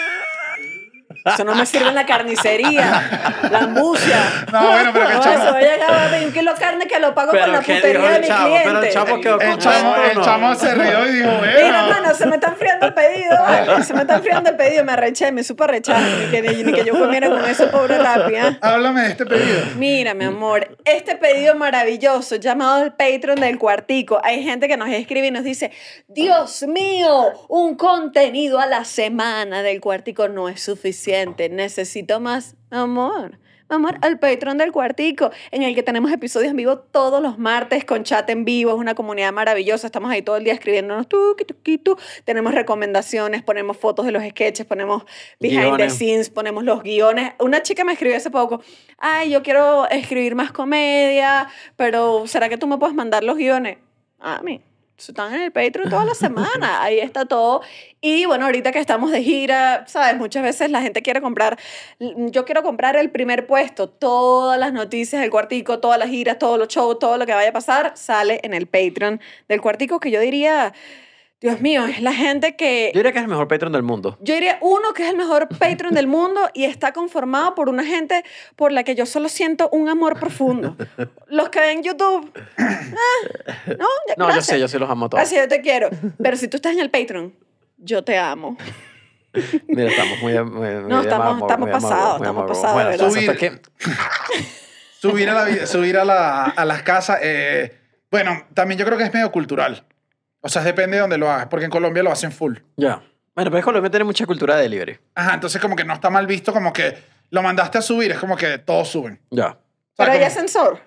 Eso no me sirve en la carnicería, la ambucia. No, bueno, pero que el No, chamo... eso, voy a llegar a pedir un kilo de carne que lo pago con Pero la ¿qué putería dijo de el mi chavo? cliente. Pero el chamo quedó El chamo, contento, el ¿no? chamo se rió y dijo, Mira, bueno. hermano, se me está enfriando el pedido. Se me está enfriando el pedido. Me arreché, me supo arrechar. Ni que, ni que yo comiera con eso, pobre rápida. Háblame de este pedido. Mira, mi amor, este pedido maravilloso llamado el Patreon del Cuartico. Hay gente que nos escribe y nos dice, Dios mío, un contenido a la semana del Cuartico no es suficiente. Necesito más. Amor, amor, al Patreon del Cuartico, en el que tenemos episodios en vivo todos los martes con chat en vivo. Es una comunidad maravillosa. Estamos ahí todo el día escribiéndonos tuqui, tuqui, tu. Tenemos recomendaciones, ponemos fotos de los sketches, ponemos behind Guiones. the scenes, ponemos los guiones. Una chica me escribió hace poco, ay, yo quiero escribir más comedia, pero ¿será que tú me puedes mandar los guiones? A mí. Están en el Patreon toda la semana, ahí está todo. Y bueno, ahorita que estamos de gira, ¿sabes? Muchas veces la gente quiere comprar, yo quiero comprar el primer puesto, todas las noticias del Cuartico, todas las giras, todos los shows, todo lo que vaya a pasar, sale en el Patreon del Cuartico, que yo diría, Dios mío, es la gente que... Yo diría que es el mejor Patreon del mundo. Yo diría uno que es el mejor Patreon del mundo y está conformado por una gente por la que yo solo siento un amor profundo. Los que ven YouTube, ah, no, ya, No, gracias. yo sé, yo sí los amo a todos. Gracias, yo te quiero. Pero si tú estás en el Patreon, yo te amo. Mira, estamos muy... muy, muy No, estamos- amor- estamos muy amor- pasados, muy estamos amor- pasados, Bueno, de verdad. entonces, Subir. hasta que- Subir a, la, vi- subir a, la, a las casas, eh, bueno, también yo creo que es medio cultural. O sea, depende de dónde lo hagas, porque en Colombia lo hacen full. Ya. Bueno, pero es que Colombia tiene mucha cultura de delivery. Ajá, entonces como que no está mal visto, como que lo mandaste a subir, es como que todos suben. Ya. O sea, Pero hay como- ascensor.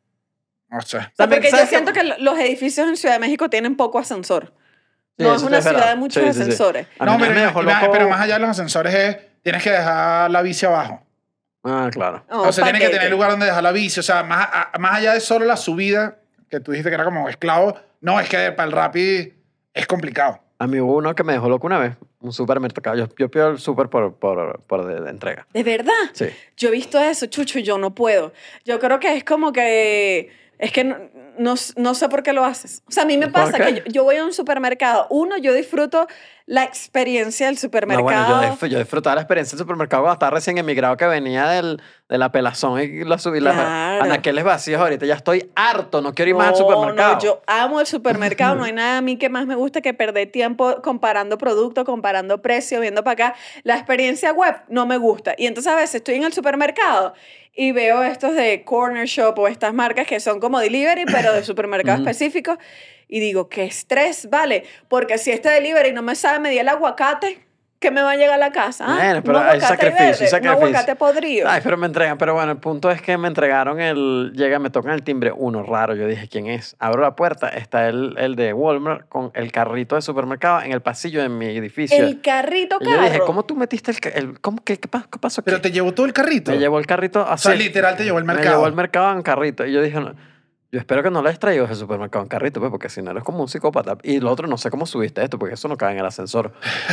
No sé. O sea, También, porque yo ¿sabes siento qué? que los edificios en Ciudad de México tienen poco ascensor. Sí, No eso es sí una es ciudad verdad. de muchos Sí, sí, sí. ascensores. A mí No, me pero, dejó ima- loco- pero más allá de los ascensores es, tienes que dejar la bici abajo. Ah, claro. No, o sea, tienes que paquete. tener lugar donde dejar la bici. O sea, más, a- más allá de solo la subida, que tú dijiste que era como esclavo, no, es que para el Rappi es complicado. A mí hubo uno que me dejó loco una vez. Un supermercado. Yo, yo pido el super por, por, por de, de entrega. ¿De verdad? Sí. Yo he visto eso, Chucho, y yo no puedo. Yo creo que es como que... Es que no, no, no sé por qué lo haces. O sea, a mí me ¿Por pasa qué? que yo, yo voy a un supermercado. Uno, yo disfruto la experiencia del No, supermercado. bueno, yo, dif- yo disfrutaba la experiencia del supermercado cuando estaba recién emigrado, que venía del, de la pelazón y la subí la Claro. anaqueles vacíos. Ahorita ya estoy harto, no quiero ir más al No, supermercado. No, yo amo el supermercado. No hay nada a mí que más me guste que perder tiempo comparando productos, comparando precios, viendo para acá. La experiencia web no me gusta. Y entonces a veces estoy en el supermercado y veo estos de Corner Shop o estas marcas que son como delivery, pero de supermercados Ujú. específicos. Y digo, qué estrés, ¿vale? Porque si este delivery no me sabe medir el aguacate, ¿qué me va a llegar a la casa? ¿Ah? Bueno, pero un hay aguacate sacrificio, verde, sacrificio. un aguacate podrido. Ay, pero me entregan. Pero bueno, el punto es que me entregaron el... Llega, me tocan el timbre, uno raro. Yo dije, ¿quién es? Abro la puerta, está el, el de Walmart con el carrito de supermercado en el pasillo de mi edificio. El carrito Y carro. yo dije, ¿cómo tú metiste el... ca- el ¿cómo, qué, qué, pa- qué pasó aquí? Pero te llevó todo el carrito. Me llevó el carrito O así. sea, literal te llevó el Me mercado. llevó al mercado en carrito. Y yo dije, no, yo espero que no lo hayas traído ese supermercado en carrito, pues, porque si no eres como un psicópata. Y lo otro, no sé cómo subiste esto, porque eso no cabe en el ascensor.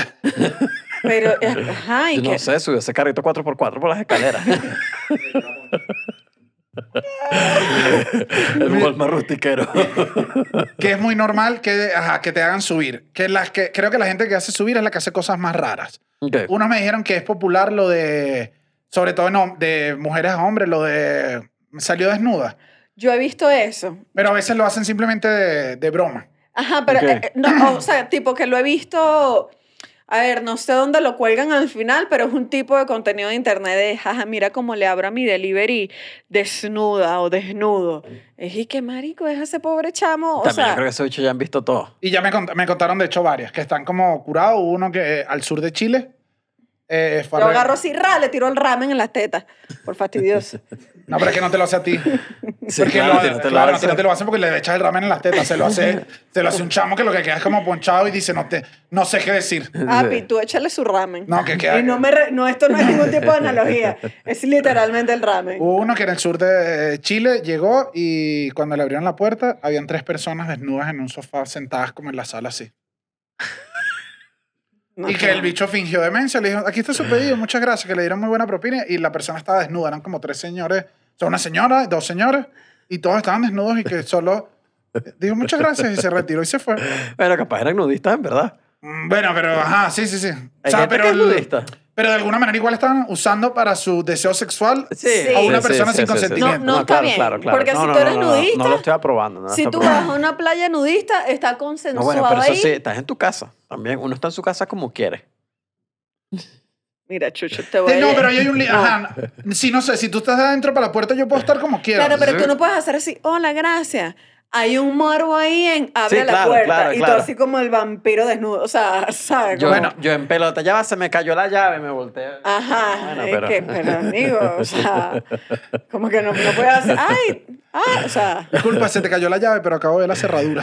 Pero, eh, ajá, y Yo no que... sé, subió ese carrito cuatro por cuatro por las escaleras. El Walmart rustiquero. Que es muy normal que, ajá, que te hagan subir. Que las que, creo que la gente que hace subir es la que hace cosas más raras. Ok. Unos me dijeron que es popular lo de, sobre todo no, de mujeres a hombres, lo de salió desnuda. Yo he visto eso. Pero a veces lo hacen simplemente de, de broma. Ajá, pero Ok. eh, eh, no, o sea, tipo que lo he visto, a ver, no sé dónde lo cuelgan al final, pero es un tipo de contenido de internet de, jaja, mira cómo le abro a mi delivery desnuda o desnudo. Es y qué marico es ese pobre chamo, o También sea, yo creo que esos bichos ya han visto todo. Y ya me, cont- me contaron, de hecho, varias que están como curados. Hubo uno que eh, al sur de Chile. Eh, fue lo a re- agarro así, ra, le tiro el ramen en las tetas, por fastidioso. No, pero es que no te lo hace a ti. Sí, Porque claro, no, a ti no te lo claro, a hace. ti no te lo hacen porque le echas el ramen en las tetas. Se lo hace, se lo hace un chamo que lo que queda es como ponchado y dice, no, te, no sé qué decir. Papi, tú échale su ramen. No, que queda- Y no me re- no, esto no es ningún tipo de analogía. Es literalmente el ramen. Hubo uno que en el sur de Chile llegó y cuando le abrieron la puerta habían tres personas desnudas en un sofá sentadas como en la sala así. No, Y que el bicho fingió demencia, le dijo, aquí está su pedido, muchas gracias, que le dieron muy buena propina y la persona estaba desnuda, eran como tres señores, o sea, una señora, dos señores, y todos estaban desnudos y que solo dijo muchas gracias y se retiró y se fue. Pero capaz eran nudistas, en verdad. Mm, Bueno, pero ajá, sí, sí, sí. O Hay sea, gente pero, que es el- nudista. pero de alguna manera igual estaban usando para su deseo sexual Sí, a una sí, persona sí, sin sí, sí, sí. consentimiento. No, no está claro, bien, claro, claro. porque No, si no, tú no, eres no, no, nudista, No lo estoy aprobando. No lo Si estoy tú aprobando. vas a una playa nudista, está No, consensuado bueno, pero eso ahí. sí, estás en tu casa. También uno está en su casa como quiere. Mira, Chucho, te voy Sí, a... no, pero ahí hay un... li- No. Ajá, si no sé, si tú estás adentro para la puerta, yo puedo estar como quiera. Claro, pero Sí. tú no puedes hacer así, hola, gracias. Hay un morbo ahí en abre Sí, la claro, puerta claro, y claro. tú así como el vampiro desnudo, o sea, ¿sabes? Yo, Como- Bueno. yo en pelota, ya va, se me cayó la llave, me volteé. Ajá, Bueno, es pero- que, pero amigo, o sea, como que no, no puedes hacer, ay, ah, o sea, Disculpa, se te cayó la llave, pero acabo de ver la cerradura.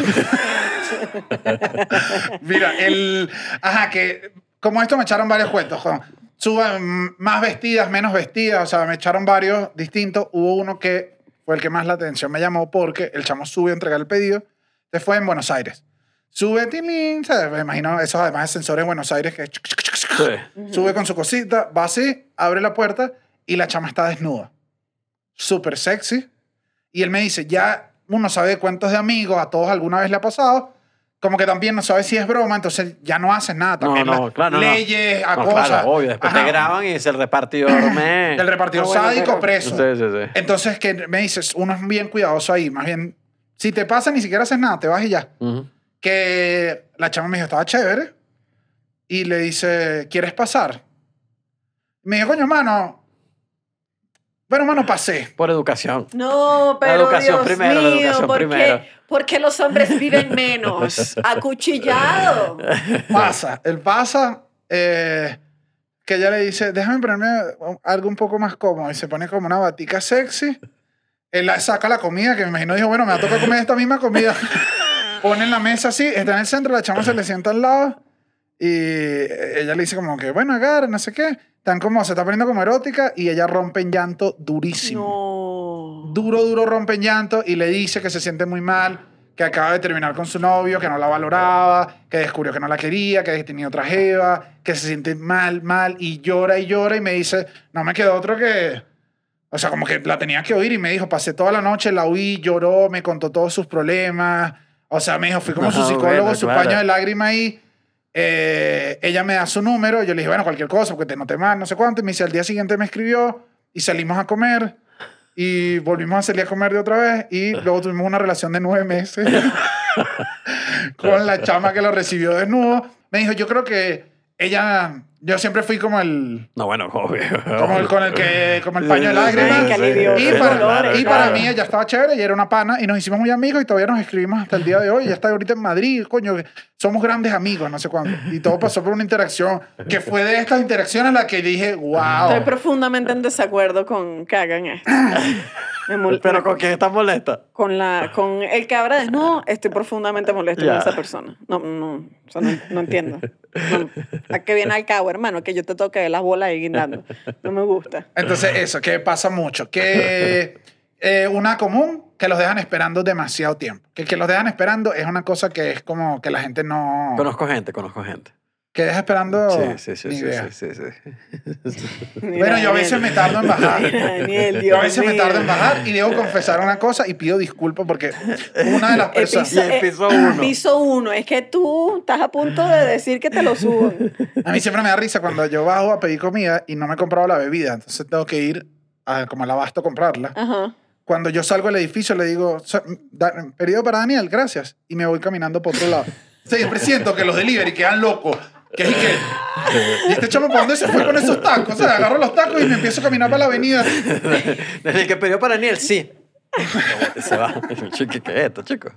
Mira, el... Ajá, que como esto me echaron varios cuentos. jo. Suban más vestidas, menos vestidas. O sea, me echaron varios distintos. Hubo uno que fue el que más la atención me llamó porque el chamo sube a entregar el pedido. Se fue en Buenos Aires. Sube, tilín, ¿sabes? Me imagino esos además de sensores en Buenos Aires que... Sí. Sube con su cosita, va así, abre la puerta y la chama está desnuda. Súper sexy. Y él me dice, ya uno sabe de cuentos de amigos, a todos alguna vez le ha pasado, como que también no sabe si es broma, entonces ya no haces nada. No, También no, la- claro, no. leyes, a No, cosas. claro, obvio. Después Ajá. te graban y dice el repartidor me... El repartidor Ah, bueno, sádico pero- preso. Sí, sí, sí. Entonces, que me dices, uno es bien cuidadoso ahí, más bien, si te pasa ni siquiera haces nada, te vas y ya. Ujú. Que la chama me dijo, estaba chévere, y le dice, ¿quieres pasar? Me dijo, coño, mano, bueno, mano, pasé. Por educación. no, pero educación Dios primero, la mío, educación ¿por qué? primero. ¿Por qué los hombres viven menos? Acuchillado. Pasa, él pasa, eh, que ella le dice, déjame ponerme algo un poco más cómodo, y se pone como una batica sexy. Él la- saca la comida, que me imagino dijo, bueno, me va a tocar comer esta misma comida. Pone en la mesa así, está en el centro, la chama se le sienta al lado, y ella le dice como que, bueno, agarra, no sé qué. Están como, se está poniendo como erótica, y ella rompe en llanto durísimo. No. Duro, duro rompe en llanto y le dice que se siente muy mal, que acaba de terminar con su novio, que no la valoraba, que descubrió que no la quería, que tenía otra jeva, que se siente mal, mal, y llora y llora y me dice, no me quedó otro que... O sea, como que la tenía que oír y me dijo, pasé toda la noche, la oí, lloró, me contó todos sus problemas. O sea, me dijo, fui como su Ah, psicólogo, bueno, su claro. paño de lágrima ahí. Eh, ella me da su número, yo le dije, bueno, cualquier cosa, porque te noté mal, no sé cuánto. Y me dice, al día siguiente me escribió y salimos a comer y volvimos a salir a comer de otra vez y luego tuvimos una relación de nueve meses con la chama que lo recibió desnudo. Me dijo, yo creo que ella, yo siempre fui como el, No, bueno, obvio. como el, con el que, como el paño de lágrimas. Ay, qué alivio, Y qué para, dolor, y claro. para mí ella estaba chévere y era una pana y nos hicimos muy amigos y todavía nos escribimos hasta el día de hoy. Ella está ahorita en Madrid, coño, somos grandes amigos, no sé cuándo. Y todo pasó por una interacción que fue de estas interacciones la que dije, wow. Estoy profundamente en desacuerdo con que hagan esto. Me mol- Pero ¿con quién estás molesta? con la con el que abra desnudo estoy profundamente molesto Ya. con esa persona. No, no, o sea, no, no entiendo. No, ¿a qué viene al cabo, hermano? Que yo te toque las bolas ahí guindando. No me gusta. Entonces, eso, que pasa mucho. Que eh, una común, que los dejan esperando demasiado tiempo. Que que los dejan esperando es una cosa que es como que la gente no... Conozco gente, conozco gente. Que deja esperando... Sí, sí, sí, ni sí, idea. sí, sí, sí. Bueno, yo a veces me tardo en bajar. Mira, Daniel, Yo Dios a veces me mío. tardo en bajar y debo confesar una cosa y pido disculpas porque una de las personas... Y el piso uno. Piso uno. Es que tú estás a punto de decir que te lo suben. A mí siempre me da risa cuando yo bajo a pedir comida y no me he comprado la bebida. Entonces tengo que ir a, como al abasto a comprarla. Ajá. Cuando yo salgo del edificio le digo, "So- da- pedido para Daniel, gracias. Y me voy caminando por otro lado. Siempre siento que los delivery quedan locos. Que es que... ¿Y este chamo para dónde se fue con esos tacos? O sea, agarro los tacos y me empiezo a caminar para la avenida. Desde el que pidió para Daniel, sí. Y se va. Chico, ¿qué es esto, chico?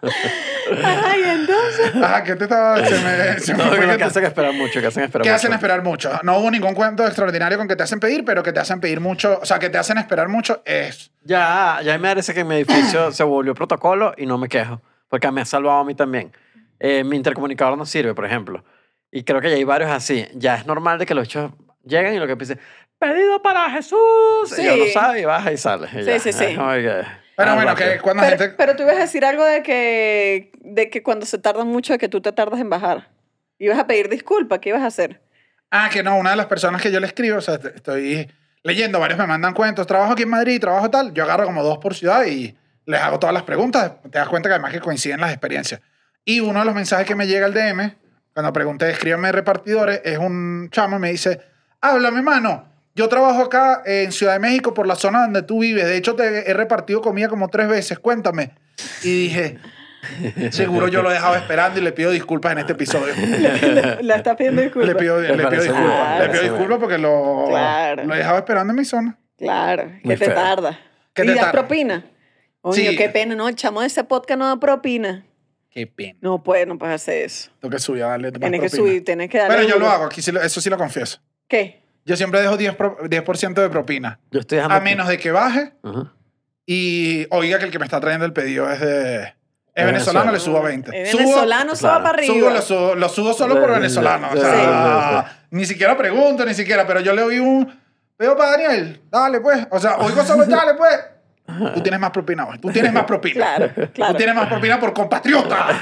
Ay, entonces. Ajá, ¿qué te estaba...? Se me, se me No, fue que, que que te- hacen esperar mucho, que hacen esperar que mucho. hacen esperar mucho. No hubo ningún cuento extraordinario con que te hacen pedir, pero que te hacen pedir mucho, o sea, que te hacen esperar mucho es... Ya, ya me parece que en mi edificio se volvió protocolo y no me quejo, porque me ha salvado a mí también. Eh, mi intercomunicador no sirve, por ejemplo. Y creo que ya hay varios así. Ya es normal de que los chicos llegan y lo que dicen, pedido para Jesús. Sí. Y uno sabe y baja y sale. y Sí, ya. sí, sí. Es como que, Pero ah, bueno, rápido. que cuando Pero, gente... pero tú ibas a decir algo de que, de que cuando se tarda mucho, de que tú te tardas en bajar. Ibas a pedir disculpas, ¿qué ibas a hacer? Ah, que no, una de las personas que yo le escribo, o sea, te- estoy leyendo, varios me mandan cuentos, trabajo aquí en Madrid, trabajo tal, yo agarro como dos por ciudad y les hago todas las preguntas, te das cuenta que además que coinciden las experiencias. Y uno de los mensajes que me llega al D M, cuando pregunté, escríbeme repartidores, es un chamo y me dice, háblame, mano, yo trabajo acá en Ciudad de México por la zona donde tú vives, de hecho te he repartido comida como tres veces, cuéntame. Y dije, seguro yo lo he dejado esperando y le pido disculpas en este episodio. Le, le estás pidiendo disculpas. Le pido, Me le pido parece disculpas. bien, le me pido parece disculpas porque lo, Claro. lo he dejado esperando en mi zona. Claro, Muy que te feo. tarda. Que ¿Y te das tarda. propina? Coño, Sí. qué pena, ¿no? El chamo de ese podcast no da propina. Qué pena. No puedes, no puedes hacer eso. Tengo que subir a darle más Tienes que propina. subir, tienes que darle Pero yo duro. lo hago, aquí sí lo- eso sí lo confieso. ¿Qué? Yo siempre dejo diez pro- diez por ciento de propina. Yo estoy dejando... A menos de que baje Ajá. y oiga que el que me está trayendo el pedido es de... Es Es venezolano, venezolano. le subo a veinte. Es Subo- venezolano, suba claro. para arriba. Subo, lo, subo, lo subo solo por Sí, venezolano. O sí, sea, sí, sí, sí. ni siquiera pregunto, ni siquiera, pero yo le oí un... Veo para Daniel, dale pues. O sea, oigo solo, dale pues. Tú tienes más propina hoy. Tú tienes más propina. Claro, claro. Tú tienes más propina por compatriota.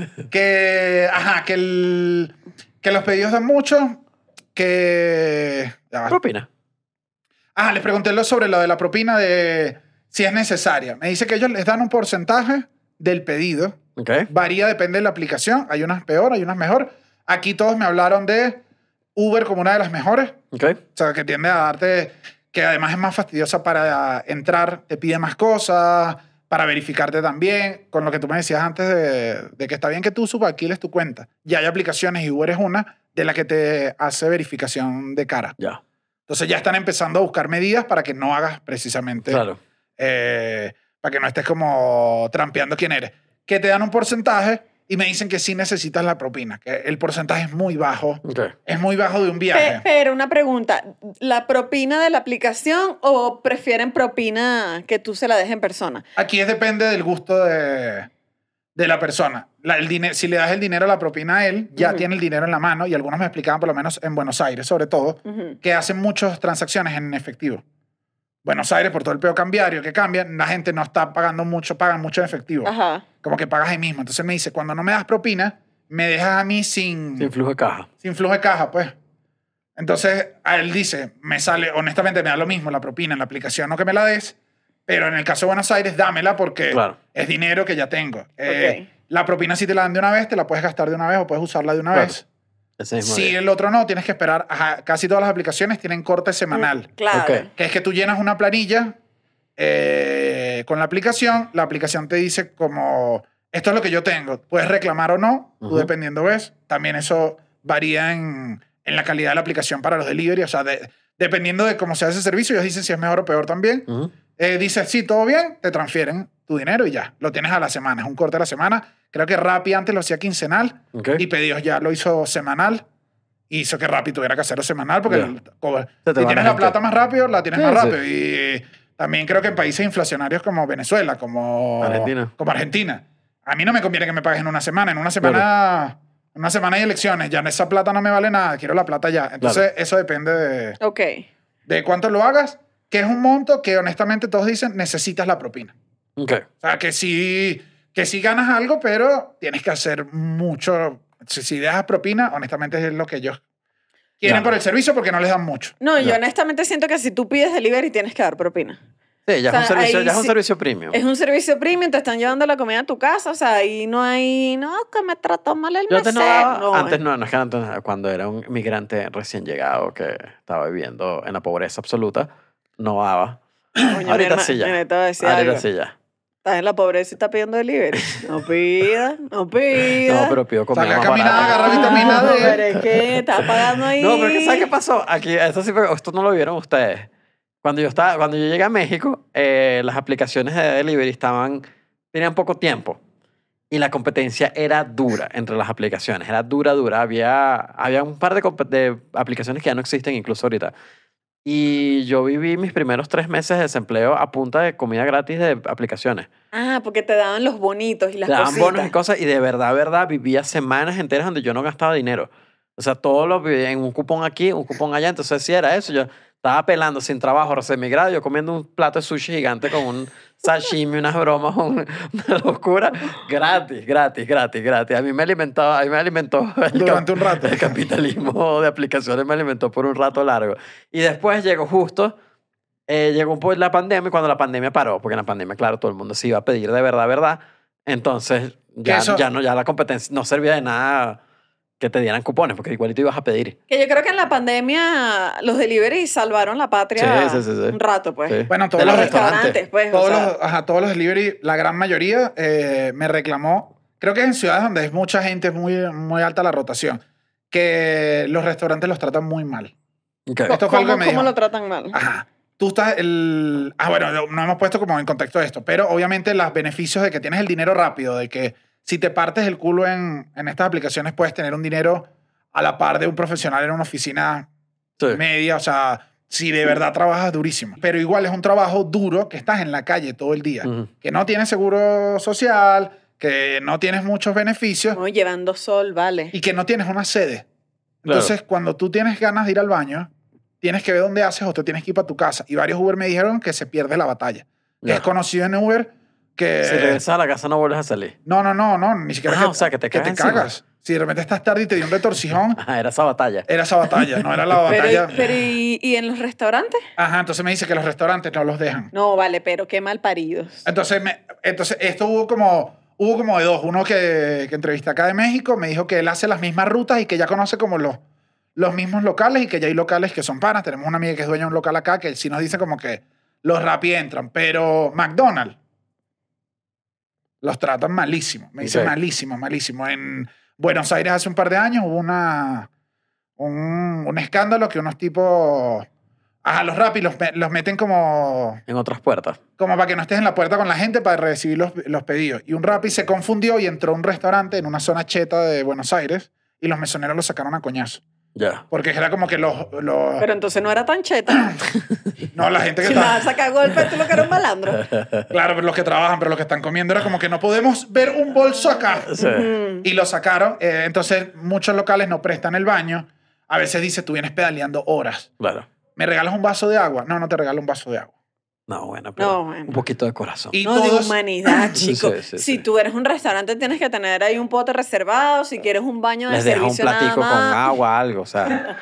que, ajá, que, el, que los pedidos dan mucho. Que... ya va. Propina. Ah, les pregunté lo sobre lo de la propina de si es necesaria. Me dice que ellos les dan un porcentaje del pedido. Ok. Varía, depende de la aplicación. Hay unas peor, hay unas mejor. Aquí todos me hablaron de Uber como una de las mejores. Ok. O sea, que tiende a darte... Que además es más fastidiosa para entrar. Te pide más cosas, para verificarte también. Con lo que tú me decías antes de, de que está bien que tú subalquiles tu cuenta. Ya hay aplicaciones y Uber es una de la que te hace verificación de cara. Ya. Entonces ya están empezando a buscar medidas para que no hagas precisamente... Claro. eh, para que no estés como trampeando quién eres. Que te dan un porcentaje y me dicen que sí necesitas la propina, que el porcentaje es muy bajo. Ok. Es muy bajo de un Pe- viaje. pero una pregunta, ¿la propina de la aplicación o prefieren propina que tú se la dejes en persona? Aquí es depende del gusto de, de la persona. La- el dine- si le das el dinero, la propina a él, ya Ujú. tiene el dinero en la mano y algunos me explicaban, por lo menos en Buenos Aires sobre todo, Ujú. que hacen muchas transacciones en efectivo. Buenos Aires, por todo el peo cambiario que cambian, la gente no está pagando mucho, pagan mucho en efectivo. Ajá. Como que pagas ahí mismo. Entonces me dice, cuando no me das propina, me dejas a mí sin, Sin flujo de caja. sin flujo de caja, pues. Entonces, a él dice, me sale, honestamente me da lo mismo la propina en la aplicación, no que me la des, pero en el caso de Buenos Aires, dámela porque Claro. es dinero que ya tengo. Eh, Ok. La propina si te la dan de una vez, te la puedes gastar de una vez o puedes usarla de una Claro. vez. Ese mismo Si día. el otro no, tienes que esperar. Ajá, casi todas las aplicaciones tienen corte semanal. Claro. Ok. Que es que tú llenas una planilla eh, con la aplicación, la aplicación te dice como, esto es lo que yo tengo, puedes reclamar o no, tú Ujú. dependiendo ves, también eso varía en, en la calidad de la aplicación para los delivery, o sea, de- dependiendo de cómo sea ese servicio, ellos dicen si es mejor o peor también. Ujú. Eh, dices, sí, todo bien, te transfieren tu dinero y ya, lo tienes a la semana, es un corte a la semana. Creo que Rappi antes lo hacía quincenal Ok. y Pedidos ya lo hizo semanal. Hizo que Rappi tuviera que hacerlo semanal porque Ya. el- como- Se te si va tienes la la gente. plata más rápido, la tienes Sí, más sí. rápido. Y también creo que en países inflacionarios como Venezuela, como Argentina. como Argentina. A mí no me conviene que me pagues en una semana. En una semana, en una semana hay elecciones. Ya en esa plata no me vale nada. Quiero la plata ya. Entonces, eso depende de, Ok. de cuánto lo hagas, que es un monto que honestamente todos dicen necesitas la propina. Ok. O sea, que sí, que sí ganas algo, pero tienes que hacer mucho. Si, si dejas propina, honestamente es lo que ellos quieren Ya. por el servicio porque no les dan mucho. No, yo Ya. honestamente siento que si tú pides delivery tienes que dar propina. Sí, ya, O sea, es, un servicio, ahí ya es un sí- servicio premium. Es un servicio premium, te están llevando la comida a tu casa, o sea, ahí no hay, no, que me trató mal el Yo antes no mesero. daba, No, antes eh. no, no es que antes, cuando era un migrante recién llegado que estaba viviendo en la pobreza absoluta, no daba. Coño, mi Ahorita herma- sí ya. mira, te voy a decir Ahorita algo. sí ya. Estás en la pobreza y estás pidiendo delivery. No pida, no pida. No, pero pido comida Salga a más caminar, barata. agarra vitamina D. Pero es que estás pagando ahí. No, pero es que ¿sabes qué pasó? Aquí, esto, sí fue- esto no lo vieron ustedes. Cuando yo, estaba, cuando yo llegué a México, eh, las aplicaciones de delivery estaban, tenían poco tiempo. Y la competencia era dura entre las aplicaciones. Era dura, dura. Había, había un par de, de aplicaciones que ya no existen incluso ahorita. Y yo viví mis primeros tres meses de desempleo a punta de comida gratis de aplicaciones. Ah, porque te daban los bonitos y las Te daban cositas. bonos y cosas. Y de verdad, verdad, vivía semanas enteras donde yo no gastaba dinero. O sea, todo lo vivía en un cupón aquí, un cupón allá. Entonces, sí era eso. Yo estaba pelando sin trabajo, recién migrado, yo comiendo un plato de sushi gigante con un sashimi, unas bromas, un- una locura. Gratis, gratis, gratis, gratis. A mí me alimentó, a mí me alimentó el, Durante cap- un rato. el capitalismo de aplicaciones, me alimentó por un rato largo. Y después llegó justo, eh, llegó un poco la pandemia y cuando la pandemia paró, porque en la pandemia, claro, todo el mundo se iba a pedir de verdad, verdad. Entonces, ya, eso- ya, no, ya la competencia no servía de nada que te dieran cupones, porque igualito ibas a pedir. Que yo creo que en la pandemia los delivery salvaron la patria Sí, sí, sí, sí. un rato, pues. Sí. Bueno, todos De los Los restaurantes. restaurantes, pues. Todos, o sea, los, ajá, todos los delivery, la gran mayoría, eh, me reclamó, creo que en ciudades donde es mucha gente, es muy, muy alta la rotación, que los restaurantes los tratan muy mal. Ok. Esto fue algo ¿Cómo, que me cómo dijo. lo tratan mal? Ajá. Tú estás el... Ah, bueno, no no hemos puesto como en contexto esto, pero obviamente los beneficios de que tienes el dinero rápido, de que si te partes el culo en, en estas aplicaciones puedes tener un dinero a la par de un profesional en una oficina Sí. media, o sea, si de verdad trabajas durísimo. Pero igual es un trabajo duro que estás en la calle todo el día, Ujú. que no tienes seguro social, que no tienes muchos beneficios No, llevando sol, vale. y que no tienes una sede. Claro. Entonces, cuando tú tienes ganas de ir al baño, tienes que ver dónde haces o te tienes que ir para tu casa. Y varios Uber me dijeron que se pierde la batalla. Que Ya. es conocido en Uber que... Si regresas a la casa no vuelves a salir. No, no, no, no, ni siquiera Ah, que, o sea, que te cagas encima. cagas. Si de repente estás tarde y te dio un retorcijón, Ah, era esa batalla. era esa batalla, no era la batalla. Pero, pero ¿y, y en los restaurantes? Ajá, entonces me dice que los restaurantes no los dejan. No, vale, pero qué mal paridos. Entonces, me, entonces esto hubo como, hubo como de dos. Uno que, que entrevisté acá de México me dijo que él hace las mismas rutas y que ya conoce como los, los mismos locales y que ya hay locales que son panas. Tenemos una amiga que es dueña de un local acá que sí nos dice como que los Rappi entran. Pero McDonald's los tratan malísimo. Me dice Ok. malísimo, malísimo. En Buenos Aires hace un par de años hubo una, un, un escándalo que unos tipos... Ajá, los Rappi los, me- los meten como En otras puertas. como para que no estés en la puerta con la gente para recibir los, los pedidos. Y un Rappi se confundió y entró a un restaurante en una zona cheta de Buenos Aires y los mesoneros lo sacaron a coñazo. Ya. Porque era como que los... los- Pero entonces no era tan cheta. no, la gente que Si me vas a está... sacar golpe, tú lo que eres un malandro. Claro, pero los que trabajan, pero los que están comiendo era como que no podemos ver un bolso acá. Sí. Mm. Y lo sacaron. Eh, entonces, muchos locales no prestan el baño. A veces dice, tú vienes pedaleando horas. Claro. ¿Me regalas un vaso de agua? No, no te regalo un vaso de agua. No, bueno, pero No, bueno. un poquito de corazón. Y No, de todos... humanidad, Sí, chico. sí, sí, si sí. tú eres un restaurante, tienes que tener ahí un pote reservado. Si quieres un baño de Les dejas un servicio nada platico con más. agua, algo, o sea.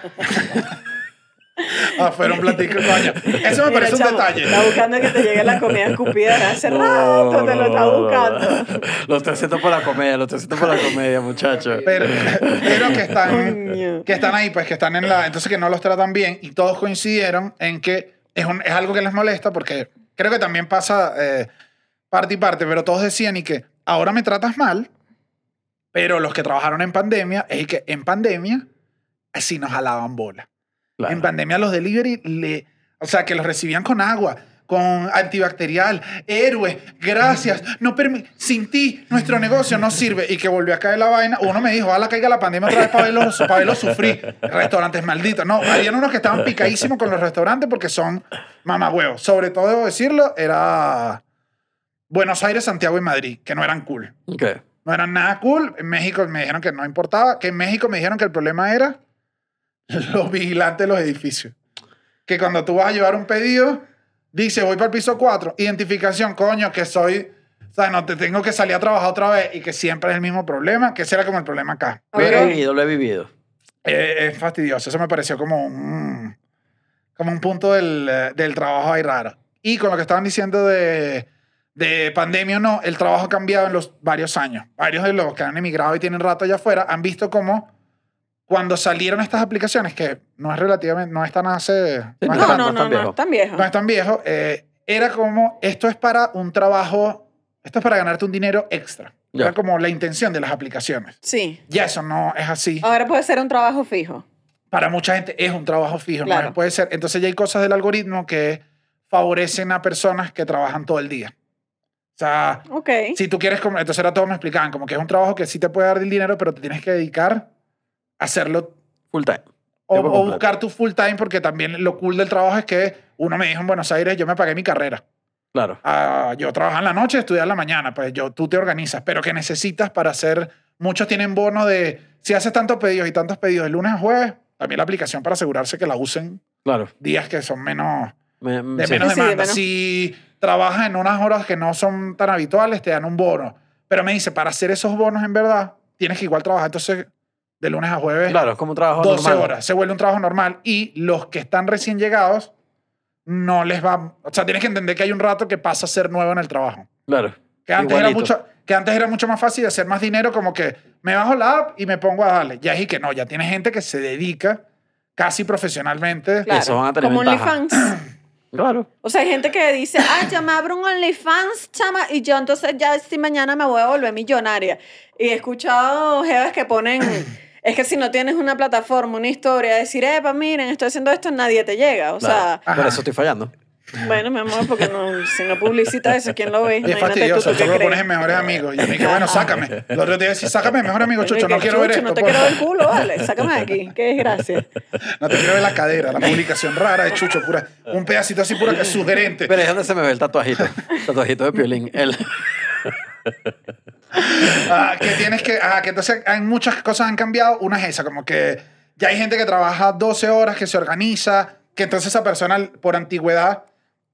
Ah, fuera un platico, coño. Eso me Mira, parece un chamo, detalle. Está buscando que te llegue la comida escupida. Hace No, rato te lo no, está no, no, buscando. no. Lo estoy haciendo por la comedia, lo estoy haciendo por la comedia, muchacho. Pero, pero que están, Coño. que están ahí, pues que están en la... Entonces que no los tratan bien y todos coincidieron en que es, un- es algo que les molesta porque creo que también pasa eh, parte y parte, pero todos decían y que ahora me tratas mal, pero los que trabajaron en pandemia es que en pandemia sí nos jalaban bola. Claro. En pandemia los delivery, le, o sea, que los recibían con agua, con antibacterial, héroe, gracias, no permi- sin ti nuestro negocio no sirve. Y que volvió a caer la vaina. Uno me dijo, ojalá caiga la pandemia otra vez para verlo, para verlo sufrir. Restaurantes malditos. No, habían unos que estaban picadísimos con los restaurantes porque son mamagüeos. Sobre todo, debo decirlo, era Buenos Aires, Santiago y Madrid, que no eran cool. Ok. No eran nada cool. En México me dijeron que no importaba. Que en México me dijeron que el problema era los vigilantes de los edificios. Que cuando tú vas a llevar un pedido, dice, voy para el piso cuatro, identificación, coño, que soy... O sea, no te tengo que salir a trabajar otra vez y que siempre es el mismo problema, que ese era como el problema acá. Lo he Pero vivido, lo he vivido. eh, es fastidioso. Eso me pareció como un, como un punto del, eh, del trabajo ahí raro. Y con lo que estaban diciendo de, de pandemia o no, el trabajo ha cambiado en los varios años. Varios de los que han emigrado y tienen rato allá afuera han visto cómo cuando salieron estas aplicaciones, que no es relativamente, no es tan hace... Sí, no es No, tan- no, tan no, no, viejo. es tan viejo. no es tan viejo, eh, era como, esto es para un trabajo, esto es para ganarte un dinero extra. Ya. Era como la intención de las aplicaciones. Sí. Ya eso no es así. Ahora puede ser un trabajo fijo. Para mucha gente es un trabajo fijo. Claro. ¿no? Puede ser. Entonces ya hay cosas del algoritmo que favorecen a personas que trabajan todo el día. O sea, Ok. si tú quieres, como- entonces era todo me explicaban, como que es un trabajo que sí te puede dar el dinero, pero te tienes que dedicar a hacerlo Full time. o, Tiempo o completo. buscar tu full time, porque también lo cool del trabajo es que uno me dijo en Buenos Aires, yo me pagué mi carrera. Claro. Ah, yo trabajo en la noche, estudiar en la mañana, pues yo, tú te organizas, pero que necesitas para hacer, muchos tienen bono de, si haces tantos pedidos y tantos pedidos de lunes a jueves, también la aplicación para asegurarse que la usen Claro. días que son menos, Me- de sí. menos Sí, sí, de demanda. menos. Si trabajas en unas horas que no son tan habituales, te dan un bono. Pero me dice, para hacer esos bonos en verdad, tienes que igual trabajar entonces de lunes a jueves Claro, es como un trabajo doce normal. horas. Se vuelve un trabajo normal. Y los que están recién llegados, no les va... O sea, tienes que entender que hay un rato que pasa a ser nuevo en el trabajo. Claro. Que antes, era Igualito. mucho, que antes era mucho más fácil hacer más dinero, como que me bajo la app y me pongo a darle. Ya es y que no, ya tiene gente que se dedica casi profesionalmente. Claro. Eso van a tener Como ventaja. OnlyFans. Claro. O sea, hay gente que dice, ah, yo me abro un OnlyFans, chama, y yo entonces ya si mañana me voy a volver millonaria. Y he escuchado jevas que ponen, es que si no tienes una plataforma, una historia, decir, epa, miren, estoy haciendo esto, nadie te llega. O Claro. sea, Por eso estoy fallando. bueno, mi amor, porque no, si no publicitas eso, ¿quién lo ve? Y es Imagínate fastidioso, tú, ¿tú qué solo lo pones crees? en mejores amigos. Y yo me dije, bueno, sácame. El otro día decía, sácame, mejor amigo, Chucho, no Que, quiero ver Chucho, esto. no te por quiero ver el favor. culo, vale, sácame de aquí, qué desgracia. No te quiero ver la cadera, la publicación rara de Chucho, pura, un pedacito así puro que es sugerente. Pero es donde se me ve el tatuajito. Tatuajito de Piolín. El... Ah, que tienes que, ah, que entonces hay muchas cosas han cambiado. Una es esa, como que ya hay gente que trabaja doce horas, que se organiza, que entonces esa persona por antigüedad,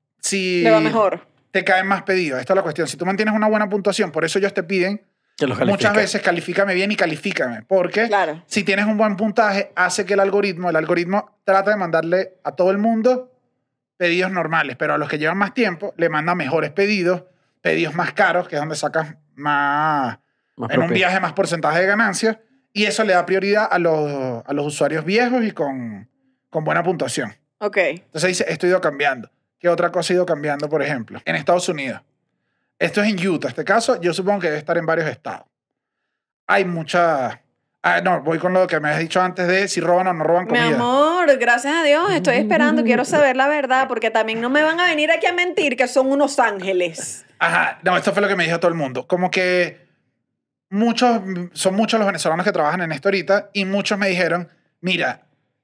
si Le va mejor. te caen más pedidos. Esta es la cuestión. Si tú mantienes una buena puntuación, por eso ellos te piden Que los muchas califica. veces califícame bien y califícame. Porque Claro. si tienes un buen puntaje, hace que el algoritmo, el algoritmo trata de mandarle a todo el mundo pedidos normales, pero a los que llevan más tiempo le manda mejores pedidos, pedidos más caros, que es donde sacas más, Más en un propio. viaje más porcentaje de ganancias, y eso le da prioridad a los, a los usuarios viejos y con, con buena puntuación. Ok. Entonces dice, esto ha ido cambiando. ¿Qué otra cosa ha ido cambiando, por ejemplo? En Estados Unidos. Esto es en Utah. Este caso, yo supongo que debe estar en varios estados. Hay mucha... Ah, no, voy con lo que me has dicho antes de si roban o no roban Mi comida. amor, gracias a Dios, estoy esperando, quiero saber la verdad, porque también no me van a venir aquí a mentir que son unos ángeles. Ajá, no, esto fue lo que me dijo todo el mundo. Como que muchos, son muchos los venezolanos que trabajan en esto ahorita y muchos me dijeron, mira,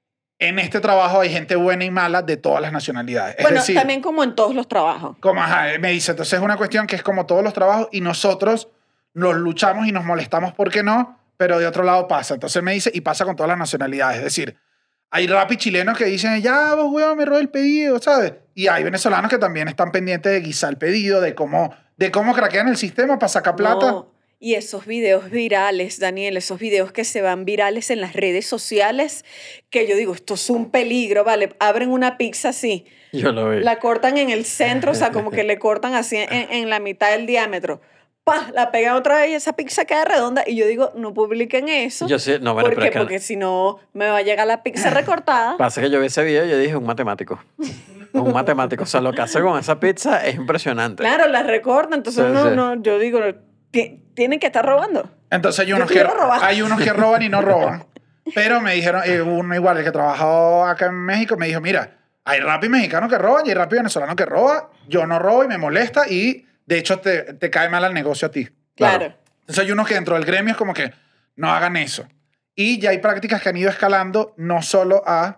en este trabajo hay gente buena y mala de todas las nacionalidades. Bueno, es decir, también como en todos los trabajos. como, ajá, me dice, entonces es una cuestión que es como todos los trabajos y nosotros los luchamos y nos molestamos porque no, pero de otro lado pasa. Entonces me dice, y pasa con todas las nacionalidades. Es decir, hay rapi chilenos que dicen, ya, vos, weón, me robé el pedido, ¿sabes? Y hay venezolanos que también están pendientes de guisar el pedido, de cómo, de cómo craquean el sistema para sacar plata. No, y esos videos virales, Daniel, esos videos que se van virales en las redes sociales, que yo digo, esto es un peligro, ¿vale? Abren una pizza así, Yo lo vi. la cortan en el centro, o sea, como que le cortan así en, en la mitad del diámetro. ¡Pah! La pegan otra vez y esa pizza queda redonda. Y yo digo, no publiquen eso. Yo sí, no, bueno, ¿Por pero qué? es que Porque si no, me va a llegar la pizza recortada. pasa que yo vi ese video y yo dije, un matemático. Un matemático. O sea, lo que hace con esa pizza es impresionante. Claro, la recortan. Entonces, Sí, no, sí. no, yo digo, ti- tienen que estar robando. Entonces hay Yo unos, que, quiero robar. hay unos que roban y no roban. Pero me dijeron, eh, uno igual, el que trabajó acá en México, me dijo, mira, hay rapi mexicano que roban y hay rapi venezolano que roba. Yo no robo y me molesta y de hecho te, te cae mal el negocio a ti. Claro. Claro. Entonces hay unos que dentro del gremio es como que no hagan eso. Y ya hay prácticas que han ido escalando no solo a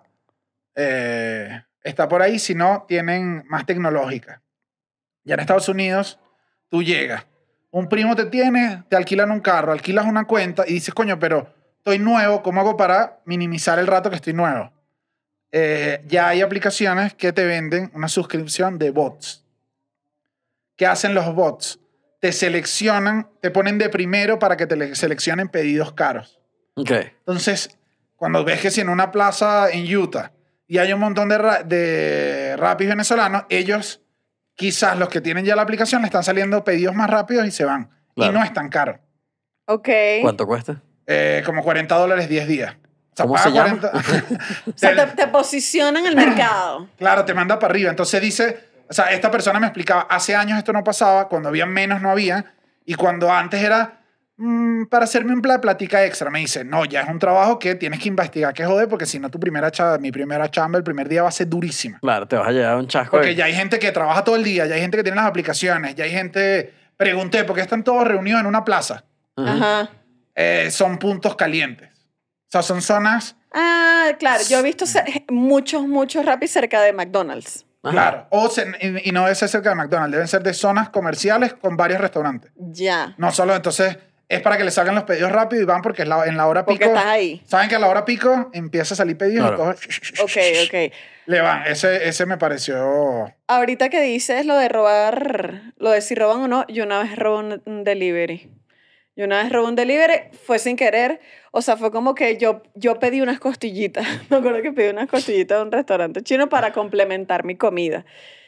eh, está por ahí, sino tienen más tecnológicas. Ya en Estados Unidos tú llegas, un primo te tiene, te alquilan un carro, alquilas una cuenta y dices, coño, pero estoy nuevo, ¿cómo hago para minimizar el rato que estoy nuevo? Eh, ya hay aplicaciones que te venden una suscripción de bots. ¿Qué hacen los bots? Te seleccionan, te ponen de primero para que te le- seleccionen pedidos caros. Ok. Entonces, cuando ves que si en una plaza en Utah y hay un montón de, ra de rapis venezolanos, ellos, quizás los que tienen ya la aplicación, le están saliendo pedidos más rápidos y se van. Claro. Y no es tan caro. Ok. ¿Cuánto cuesta? Eh, como cuarenta dólares diez días. O sea, ¿Cómo paga se llama? cuarenta O sea, te, te posicionan en el mercado. Claro, te manda para arriba. Entonces dice, o sea, esta persona me explicaba, hace años esto no pasaba, cuando había menos no había, y cuando antes era, mm, para hacerme un pla- platica extra. Me dice, no, ya es un trabajo que tienes que investigar qué joder, porque si no tu primera chamba, mi primera chamba el primer día va a ser durísima. Claro, te vas a llevar un chasco. Porque de- ya hay gente que trabaja todo el día, ya hay gente que tiene las aplicaciones, ya hay gente... Pregunté, ¿por qué están todos reunidos en una plaza? Ajá. Ajá. Eh, son puntos calientes. O sea, son zonas... Ah, claro. Yo he visto ce- muchos, muchos Rappi cerca de McDonald's. Ajá. Claro. O se- y, y no debe ser cerca de McDonald's, deben ser de zonas comerciales con varios restaurantes. Ya. No solo, entonces, es para que le salgan los pedidos rápido y van porque es la- en la hora Porque pico... estás ahí. Saben que a la hora pico empieza a salir pedidos Claro. y todo... Ok, ok. Le van. Ese, ese me pareció... Ahorita que dices lo de robar, lo de si roban o no, yo una vez robé un, un delivery. Yo una vez robé un delivery, fue sin querer. O sea, fue como que yo, yo pedí unas costillitas. Me acuerdo que pedí unas costillitas de un restaurante chino para complementar mi comida.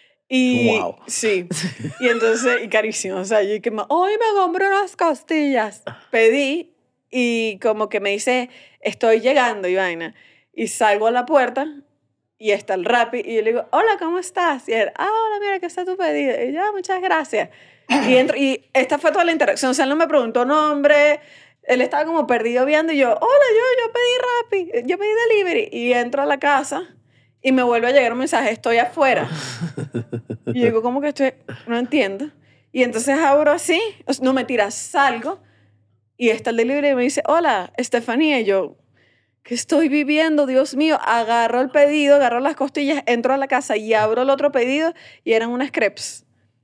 Y Wow. sí. Y entonces, y carísimo. O sea, yo que me, hoy me compré unas costillas. Pedí y como que me dice, estoy llegando y vaina. Y salgo a la puerta y está el Rappi y yo le digo, hola, ¿cómo estás? Y él, ah, hola, mira, que está tu pedido. Y yo, "Ah, muchas gracias. Y entro, y esta fue toda la interacción. O sea, él no me preguntó nombre. Él estaba como perdido viendo y yo, hola, yo, yo pedí Rappi, yo pedí delivery. Y entro a la casa y me vuelve a llegar un mensaje, estoy afuera. Y yo digo, ¿cómo que estoy? No entiendo. Y entonces abro así, o sea, no mentira, salgo y está el delivery y me dice, hola, Estefanía. Y yo, ¿qué estoy viviendo? Dios mío. Agarro el pedido, agarro las costillas, entro a la casa y abro el otro pedido y eran unas crepes.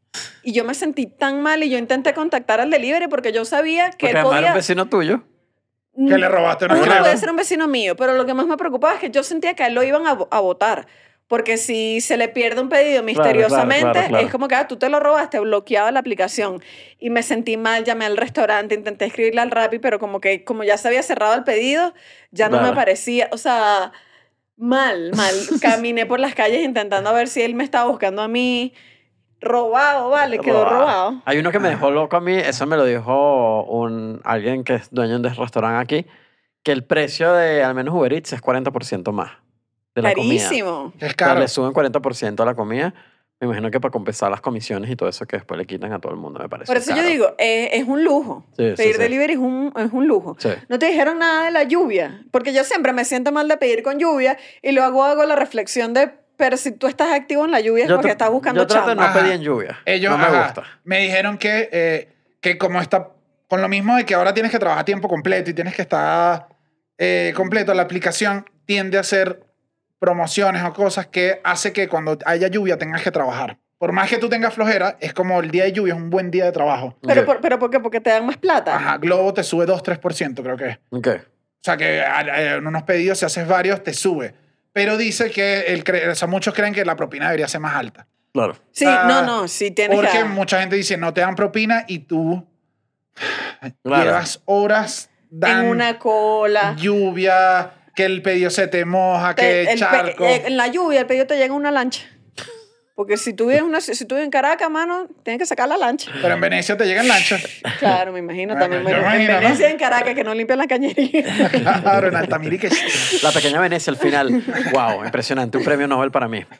Y yo me sentí tan mal y yo intenté contactar al delivery porque yo sabía que Porque él además podía... era un vecino tuyo. Que le robaste unas Uno crepes. puede ser un vecino mío, pero lo que más me preocupaba es que yo sentía que a él lo iban a, vo- a votar. Porque si se le pierde un pedido misteriosamente, claro, claro, claro. es como que ah, tú te lo robaste, bloqueaba la aplicación. Y me sentí mal, llamé al restaurante, intenté escribirle al Rappi, pero como que como ya se había cerrado el pedido, ya no Claro. me parecía, o sea, mal, mal. Caminé por las calles intentando a ver si él me estaba buscando a mí. Robado, vale, quedó Robado. robado. Hay uno que me dejó loco a mí, eso me lo dijo un, alguien que es dueño de un restaurante aquí, que el precio de al menos Uber Eats es cuarenta por ciento más de la comida. Carísimo. Es O sea, caro. le suben cuarenta por ciento a la comida. Me imagino que para compensar las comisiones y todo eso que después le quitan a todo el mundo, me parece. Por eso caro. yo digo, eh, es un lujo. Sí, sí, Pedir sí. delivery es un, es un lujo. Sí. No te dijeron nada de la lluvia, porque yo siempre me siento mal de pedir con lluvia y luego hago la reflexión de, pero si tú estás activo en la lluvia es Yo porque tra- estás buscando yo trato de chamba. no Ajá. pedir en lluvia. Ellos no me ajá, gusta. me dijeron que, eh, que como está con lo mismo de que ahora tienes que trabajar a tiempo completo y tienes que estar eh, completo, la aplicación tiende a hacer promociones o cosas que hace que cuando haya lluvia tengas que trabajar. Por más que tú tengas flojera, es como el día de lluvia es un buen día de trabajo. Pero, Ok. por, pero ¿por qué? Porque te dan más plata. Ajá, Globo te sube dos tres por ciento creo que es. Ok. O sea que a- a- en unos pedidos, si haces varios, te sube. Pero dice que el, cre- o sea, muchos creen que la propina debería ser más alta. Claro. Sí, Ah, no, no, sí tienes Porque que... mucha gente dice, no te dan propina y tú Claro. llevas horas En dan una cola. lluvia, que el pedido se te moja, Te- que el pe- charco. eh, en la lluvia el pedido te llega en una lancha. Porque si tú vives, una, si tú vives en Caracas, mano, tienes que sacar la lancha. Pero en Venecia te llega en lancha. Claro, me imagino Bueno, también. yo Bueno, imagino, en ¿no? Venecia, en Caracas, que no limpian la cañería. Claro, en Altamira. que- La pequeña Venecia al final. Wow, impresionante. Un premio Nobel para mí.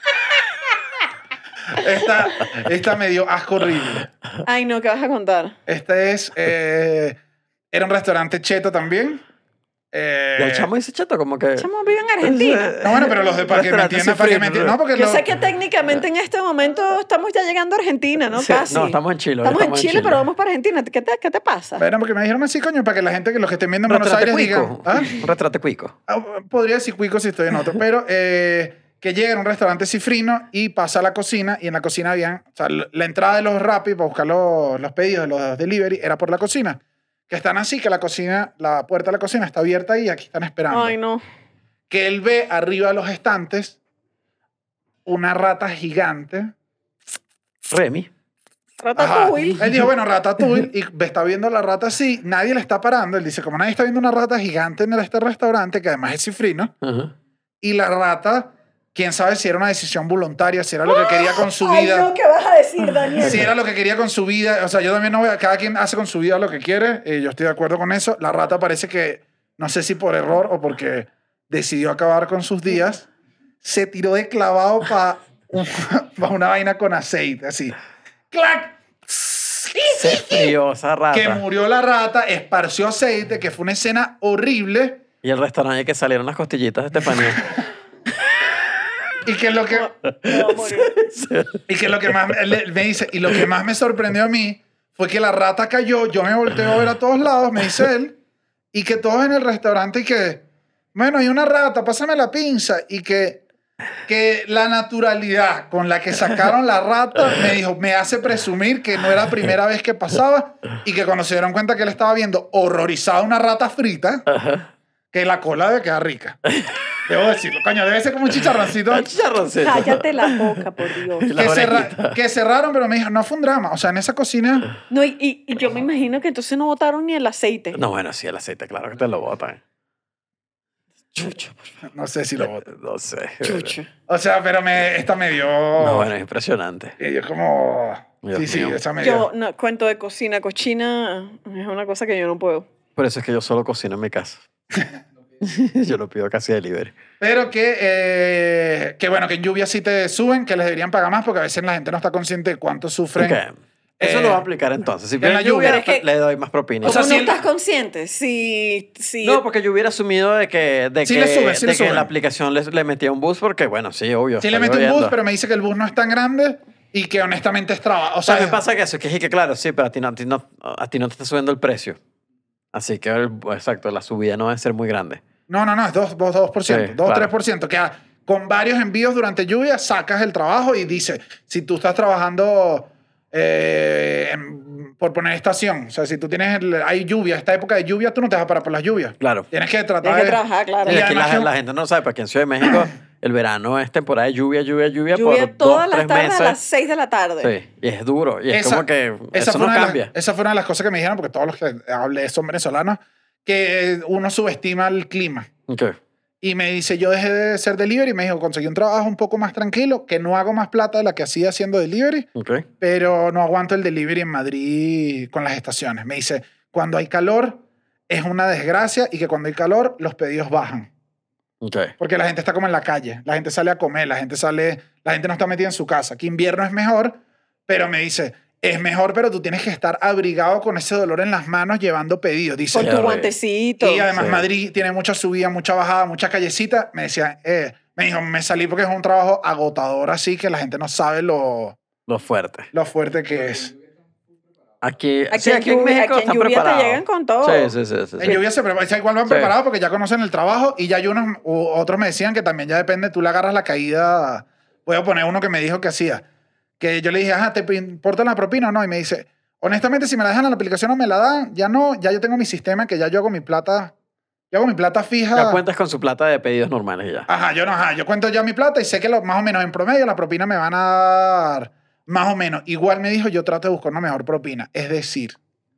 Esta, esta me dio asco horrible. Ay, no, ¿qué vas a contar? Este es... eh, era un restaurante cheto también. Eh, Y el chamo dice cheto, como que. Chamo, vive en Argentina. No, bueno, pero los de para que me Restaurante entiendan, para que me cifrino, entiendan. No, porque Yo los- sé que técnicamente en este momento estamos ya llegando a Argentina, ¿no? Sí, Casi. no, estamos en Chile, Estamos, estamos en en Chile, Chile. pero vamos para Argentina. ¿Qué te, qué te pasa? Bueno, porque me dijeron así, coño, para que la gente, que los que estén viendo en Un Buenos retrate Aires digan... cuico. ¿Ah? Un retrate cuico. Ah, podría decir cuico si estoy en otro, pero eh, que llega a un restaurante cifrino y pasa a la cocina, y en la cocina habían, o sea, la entrada de los Rappi para buscar los, los pedidos de los delivery era por la cocina, que están así, que la cocina, la puerta de la cocina está abierta y aquí están esperando. Ay, no. Que él ve arriba de los estantes una rata gigante. Remy. Ajá. Ratatouille. Él dijo, bueno, ratatouille, y ve- está viendo la rata así, nadie le está parando. Él dice, como nadie está viendo una rata gigante en este restaurante, que además es cifrino, Ajá. y la rata, quién sabe si era una decisión voluntaria, si era lo que quería con su Ay, vida, no, ¿qué vas a decir, Daniel? si era lo que quería con su vida. O sea, yo también no voy a, cada quien hace con su vida lo que quiere, y yo estoy de acuerdo con eso. La rata parece que, no sé si por error o porque decidió acabar con sus días, se tiró de clavado para una vaina con aceite, así. ¡Clac! Se frió esa rata. que murió la rata, esparció aceite, que fue una escena horrible. Y el restaurante que salieron las costillitas de Estefanía. Y que lo que, Me voy a morir. y que lo que más él me dice, y lo que más me sorprendió a mí fue que la rata cayó, yo me volteo a ver a todos lados, me dice él, y que todos en el restaurante y que, bueno, hay una rata, pásame la pinza, y que, que la naturalidad con la que sacaron la rata me dijo, me hace presumir que no era la primera vez que pasaba y que cuando se dieron cuenta que él estaba viendo horrorizada una rata frita, que la cola debe quedar rica. Debo decirlo, coño, debe ser como un chicharroncito. El chicharroncito. Cállate la boca, por Dios. La Que, cerra- orejita. que cerraron, pero me dijo, no fue un drama. O sea, en esa cocina... No, y, y, y yo me imagino que entonces no botaron ni el aceite. No, bueno, sí, el aceite, claro que te lo botan. Chucho, por favor. No sé si lo voté. No sé. Chucho. O sea, pero me, esta me dio... No, bueno, es impresionante. Y yo como... Dios sí, sí, mío. esa me dio. Yo, no, cuento de cocina, cochina es una cosa que yo no puedo. Por eso es que yo solo cocino en mi casa. Yo lo pido casi delivery. Pero que, eh, que bueno, que en lluvia sí te suben, que les deberían pagar más porque a veces la gente no está consciente de cuánto sufren. Ok. Eso Eh, lo voy a aplicar entonces. Si en la pido lluvia, lluvia. Pero es que- le doy más propina. O sea, ¿Cómo si no el- estás consciente? Si, si No, porque yo hubiera asumido de que, de Sí que, le suben, sí de le que suben. la aplicación le, le metía un boost porque, bueno, sí, obvio. Sí le está mete un bus, lloviendo. pero me dice que el bus no es tan grande y que honestamente es trabajo. O O sea, sea, me pasa que eso, que es que claro, sí, pero a ti no, a ti no, a ti no te está subiendo el precio. Así que, el- exacto, la subida no debe ser muy grande. no, no, no, es dos por ciento, Sí, dos claro. tres por ciento. Que a- con varios envíos durante lluvia sacas el trabajo y dice, si tú estás trabajando eh, en- por poner estación, o sea, si tú tienes, el- hay lluvia, esta época de lluvia, tú no te vas a parar por las lluvias. Claro. Tienes que tratar tienes que de... trabajar, claro. Y Y aquí la, además que- la gente no sabe, porque en Ciudad de México el verano es temporada de lluvia, lluvia, lluvia, Lluvia por todas dos, las tres tardes meses. a las seis de la tarde. Sí, y es duro. Y es Esa- como que esa eso fue no una de las- cambia. esa fue una de las cosas que me dijeron, porque todos los que hablé son venezolanos, que uno subestima el clima. Ok. Y me dice, yo dejé de ser delivery, y me dijo, conseguí un trabajo un poco más tranquilo, que no hago más plata de la que hacía haciendo delivery, Ok. pero no aguanto el delivery en Madrid con las estaciones. Me dice, cuando hay calor es una desgracia y que cuando hay calor los pedidos bajan. Ok. Porque la gente está como en la calle, la gente sale a comer, la gente sale, la gente no está metida en su casa. Que invierno es mejor, pero me dice, es mejor, pero tú tienes que estar abrigado con ese dolor en las manos llevando pedidos. Dice, Con Sí, tu horrible. guantecito. y además Sí. Madrid tiene mucha subida, mucha bajada, mucha callecita. Me decía, eh, me dijo, me salí porque es un trabajo agotador así que la gente no sabe lo, Lo fuerte. lo fuerte que es. Aquí, Aquí sí, en aquí en lluvia- México aquí en están lluvia te preparados. llegan con todo. Sí, sí, sí. sí, En sí. lluvia se preparan, igual van Sí. preparados porque ya conocen el trabajo y ya hay unos, u- otros me decían que también ya depende, tú le agarras la caída. Voy a poner uno que me dijo que hacía, que yo le dije, ajá, ¿te importa la propina o no? Y me dice, honestamente, si me la dejan en la aplicación o me la dan, ya no, ya yo tengo mi sistema que ya yo hago mi plata, yo hago mi plata fija. Ya cuentas con su plata de pedidos normales y ya. Ajá, yo no, ajá, yo cuento ya mi plata y sé que lo, más o menos en promedio la propina me van a dar más o menos. Igual me dijo, yo trato de buscar una mejor propina. Es decir,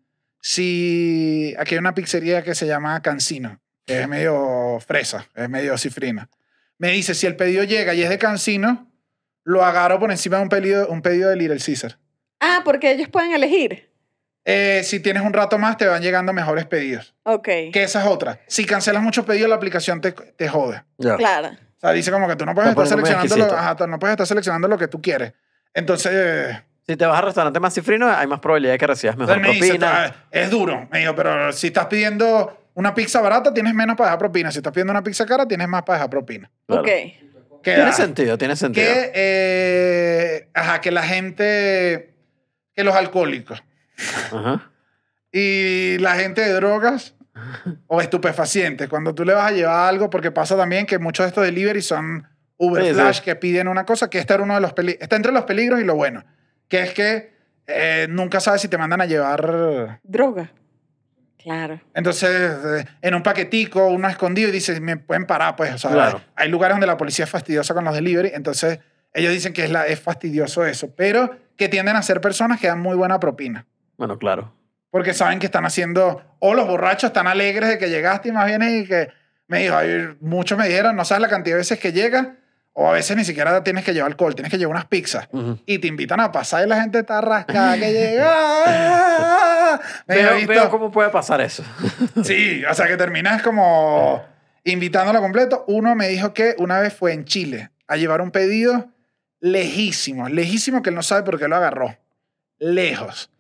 si aquí hay una pizzería que se llama Cancino, que es medio fresa, es medio cifrina. Me dice, si el pedido llega y es de Cancino, lo agarro por encima de un pedido, un pedido de Little Caesar. Ah, porque ellos pueden elegir. Eh, si tienes un rato más, te van llegando mejores pedidos. Ok. Que esa es otra. Si cancelas muchos pedidos, la aplicación te, te jode. Ya. Claro. O sea, dice como que tú no puedes Está estar poniendo muy seleccionando lo, exquisito. ajá, no puedes estar seleccionando lo que tú quieres. Entonces, eh, Si te vas al restaurante más cifrino, hay más probabilidad de que recibas mejor él me dice, propina. "Ah, es duro. Me dijo, pero si estás pidiendo una pizza barata, tienes menos para dejar propina. Si estás pidiendo una pizza cara, tienes más para dejar propina. Claro. Ok. Que, Tiene ah, sentido, tiene sentido. que, eh, ajá, que la gente, que los alcohólicos Ajá. y la gente de drogas o estupefacientes, cuando tú le vas a llevar algo, porque pasa también que muchos de estos delivery son Uber Sí, Flash sí. que piden una cosa, que este era uno de los peli- está entre los peligros y lo bueno, que es que eh, nunca sabes si te mandan a llevar, Droga. Claro. entonces eh, en un paquetico, uno escondido y dices, me pueden parar, pues, o sea, Claro. hay lugares donde la policía es fastidiosa con los delivery, entonces ellos dicen que es, la, es fastidioso eso, pero que tienden a ser personas que dan muy buena propina. Bueno, claro. Porque saben que están haciendo, o los borrachos están alegres de que llegaste y más bien y que me dijo, ay, muchos me dijeron, no sabes la cantidad de veces que llega, o a veces ni siquiera tienes que llevar alcohol, tienes que llevar unas pizzas. Ujú. Y te invitan a pasar y la gente está rascada que llega. Me Veo, he visto- veo cómo puede pasar eso. Sí, o sea que terminas como invitándolo completo. Uno me dijo que una vez fue en Chile a llevar un pedido lejísimo, lejísimo que él no sabe por qué lo agarró. Lejos.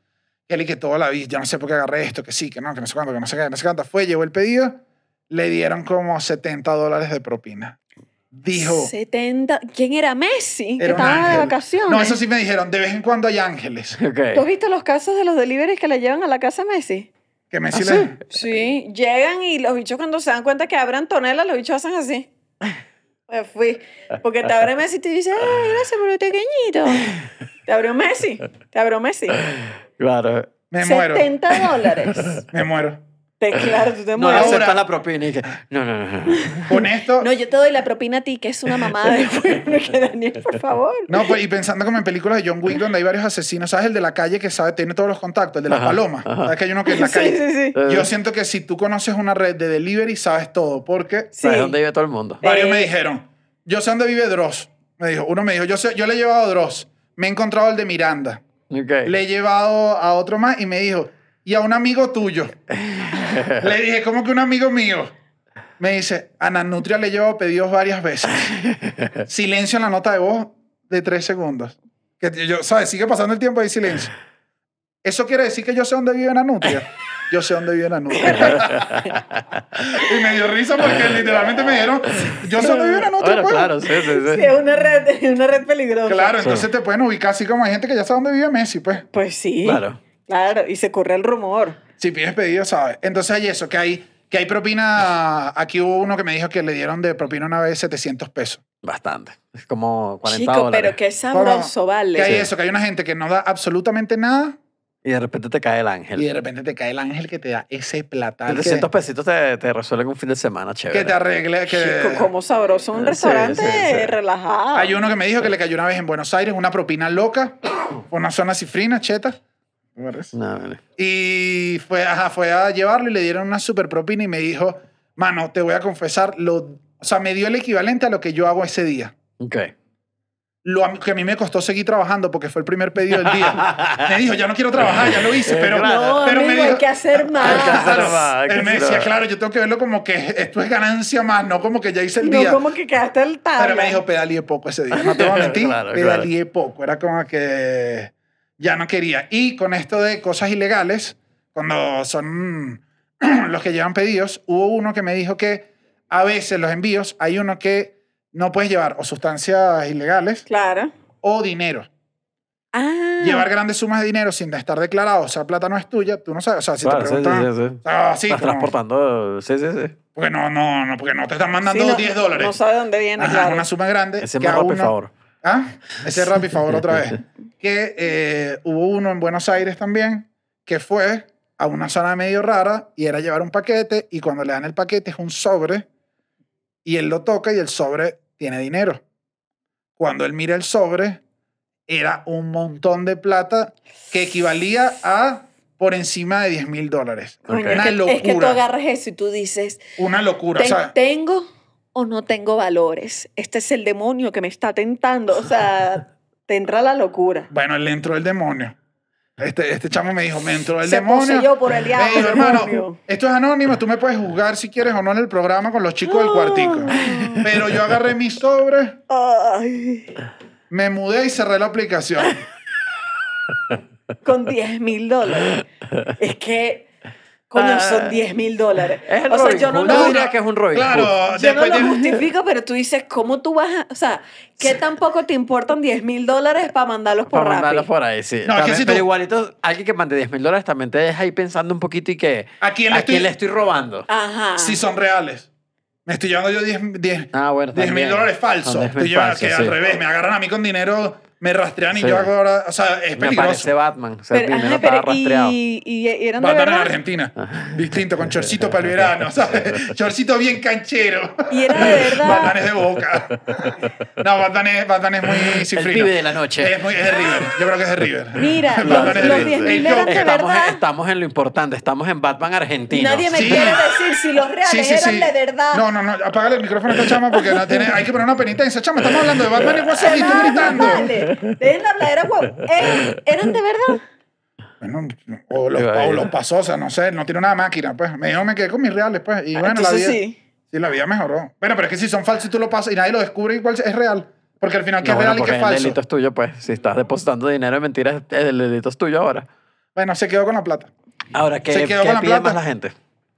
Y él y que toda la vida, yo no sé por qué agarré esto, que sí, que no, que no sé cuánto, que no sé qué, no sé cuánto. Fue, llevó el pedido, le dieron como setenta dólares de propina. Dijo... setenta. ¿Quién era Messi? Que Era un estaba de ángel. vacaciones. No, eso sí me dijeron, de vez en cuando hay ángeles. Ok. ¿Tú has visto los casos de los deliveries que le llevan a la casa a Messi? Que Messi ¿Ah, le... Sí, llegan y los bichos cuando se dan cuenta que abran Antonella, los bichos hacen así. Me fui. Porque te abre Messi y te dice, ay, gracias por lo pequeñito. Te abrió Messi. Te abrió Messi. Claro. Me muero. setenta dólares. Me muero. Te, claro, tú te No le mueres. Ahora- aceptan la propina y que... No, no, no. no. Con esto... No, yo te doy la propina a ti, que es una mamada de que Daniel, por favor. No, pues, y pensando como en películas de John Wick donde hay varios asesinos, ¿sabes? El de la calle que sabe, tiene todos los contactos, el de la Ajá, paloma. ajá. ¿Sabes que hay uno que en la Sí, calle? sí, sí. Yo siento que si tú conoces una red de delivery, sabes todo, porque Sí. ¿Sabes dónde vive todo el mundo? varios Eh. me dijeron, yo sé dónde vive Dross. Me dijo, uno me dijo, yo, sé, yo le he llevado a Dross, me he encontrado el de Miranda, Ok. le he llevado a otro más y me dijo, y a un amigo tuyo. Le dije, ¿cómo que un amigo mío? Me dice, a Nanutria le he llevado pedidos varias veces. Silencio en la nota de voz de tres segundos. Que yo, ¿sabes? Sigue pasando el tiempo y hay silencio. ¿Eso quiere decir que yo sé dónde vive Nanutria? Yo sé dónde vive Nanutria. Y me dio risa porque literalmente me dijeron, yo sé dónde vive Nanutria. Bueno, pues. claro, sí, sí, sí. Sí, es una red, es una red peligrosa. Claro, entonces te pueden ubicar así como hay gente que ya sabe dónde vive Messi, pues. Pues sí. Claro. Claro, y se corre el rumor. Si pides pedido, ¿sabes? Entonces hay eso, que hay, que hay propina. Aquí hubo uno que me dijo que le dieron de propina una vez setecientos pesos. Bastante. Es como cuarenta Chico, dólares. pero qué sabroso, vale. Que hay Sí. eso, que hay una gente que no da absolutamente nada Y de repente te cae el ángel. y de repente te cae el ángel que te da ese platal que, trescientos pesitos te, te resuelven un fin de semana, chévere. que te arregle. Que... Chico, como sabroso un Sí, restaurante sí, sí. relajado. Hay uno que me dijo que le cayó una vez en Buenos Aires una propina loca, por una zona cifrina, cheta. No, vale. Y fue, ajá, fue a llevarlo y le dieron una super propina y me dijo, mano, te voy a confesar, lo, o sea, me dio el equivalente a lo que yo hago ese día. Ok. Lo a- que a mí me costó seguir trabajando porque fue el primer pedido del día. Me dijo, ya no quiero trabajar, ya lo hice, pero, No, pero amigo, me dijo, hay que hacer más. Hay que hacer Claro, más, hay que él me hacer decía, más. claro, yo tengo que verlo como que esto es ganancia más, no como que ya hice el No, día. como que quedaste el tabla. Pero me dijo, pedaleé poco ese día. No te voy a mentir, Claro, pedaleé poco. Era como que ya no quería. Y con esto de cosas ilegales, cuando son los que llevan pedidos, hubo uno que me dijo que a veces los envíos hay uno que no puedes llevar o sustancias ilegales Claro. o dinero. Ah. Llevar grandes sumas de dinero sin estar declarado, o sea, plata no es tuya, tú no sabes. O sea, si Claro, te sí, sí, preguntan... sí, sí. o sea, sí, Estás como- transportando. Sí, sí, sí. porque no, no, no, porque no te están mandando Sí, no- diez dólares. No sabe dónde viene, Ajá, claro. una suma grande. Ese es que más a rápido, uno- favor. ¿Ah? Ese es Rappi Favor otra vez. Que eh, hubo uno en Buenos Aires también que fue a una zona medio rara y era llevar un paquete y cuando le dan el paquete es un sobre y él lo toca y el sobre tiene dinero. Cuando él mira el sobre era un montón de plata que equivalía a por encima de diez mil dólares. Coño, Una es, que, es que tú locura. agarras eso y tú dices, Una locura. "Ten- O sea, ¿tengo o no tengo valores? Este es el demonio que me está tentando. O sea, te entra la locura. bueno, él le entró el demonio. Este, este chamo me dijo, me entró el Se demonio. poseyó por el diablo, Me dijo, hermano, demonio". esto es anónimo, tú me puedes juzgar si quieres o no en el programa con los chicos del cuartico. Pero yo agarré mi sobre, Ay, me mudé y cerré la aplicación. con diez mil dólares. Es que, coño, son Ah, diez mil dólares. Es el O sea, Robin yo no Hood. lo Yo No, diría no, que es un Robin claro, Hood. Yo no después lo de- justifico, pero tú dices, ¿cómo tú vas a...? O sea, ¿qué tampoco te importan diez mil dólares para mandarlos por Para mandarlo Rappi? por ahí, sí. No, es que También, si pero tú- igualito, alguien que mande diez mil dólares también te deja ahí pensando un poquito y que... ¿A quién le estoy- le estoy robando? Ajá. Si son reales. Me estoy llevando yo diez Ah, bueno, mil también. dólares falsos. Son diez mil Estoy llevando falsos, que sí. al revés, me agarran a mí con dinero, me rastrean y Sí. yo hago ahora. O sea, es Me parece peligroso. Batman. O sea, el Pero, dinero ajá, pero estaba rastreado. y, y, y eran de Batman en verdad. Argentina. Distinto, con chorcito para el verano, ¿sabes? Chorcito bien canchero. Y era de verdad. Batman es de Boca. No, Batman es, Batman es muy El cifrino. pibe de la noche. Es, muy, es de River. Yo creo que es de River. Mira, Batman los, es de los River. diez mil El eran de Joker. Estamos, verdad. en, estamos en lo importante. Estamos en Batman argentino. Nadie me Sí. quiere decir si los reales Sí, sí, eran sí. de verdad. No, no, no. Apágale el micrófono a esta chama porque no tiene, hay que poner una penitencia. Chama, estamos hablando de Batman y WhatsApp y tú Nada, gritando. vale. Dejen de hablar, era guau. Eh, ¿Eran de verdad? Bueno, o los, o los pasó, o sea, no sé, no tiene una máquina, pues. Me dijo, me quedé con mis reales, pues. Y bueno, la Entonces vida, sí. sí, la vida mejoró. Bueno, pero es que si son falsos y tú lo pasas y nadie lo descubre, igual es real. Porque al final, ¿qué No, es bueno, real y qué porque es el falso? delito es tuyo, pues. Si estás depositando dinero de mentiras, el delito es tuyo ahora. Bueno, se quedó con la plata. Ahora, ¿qué, Se quedó ¿qué con la pide plata. más la gente?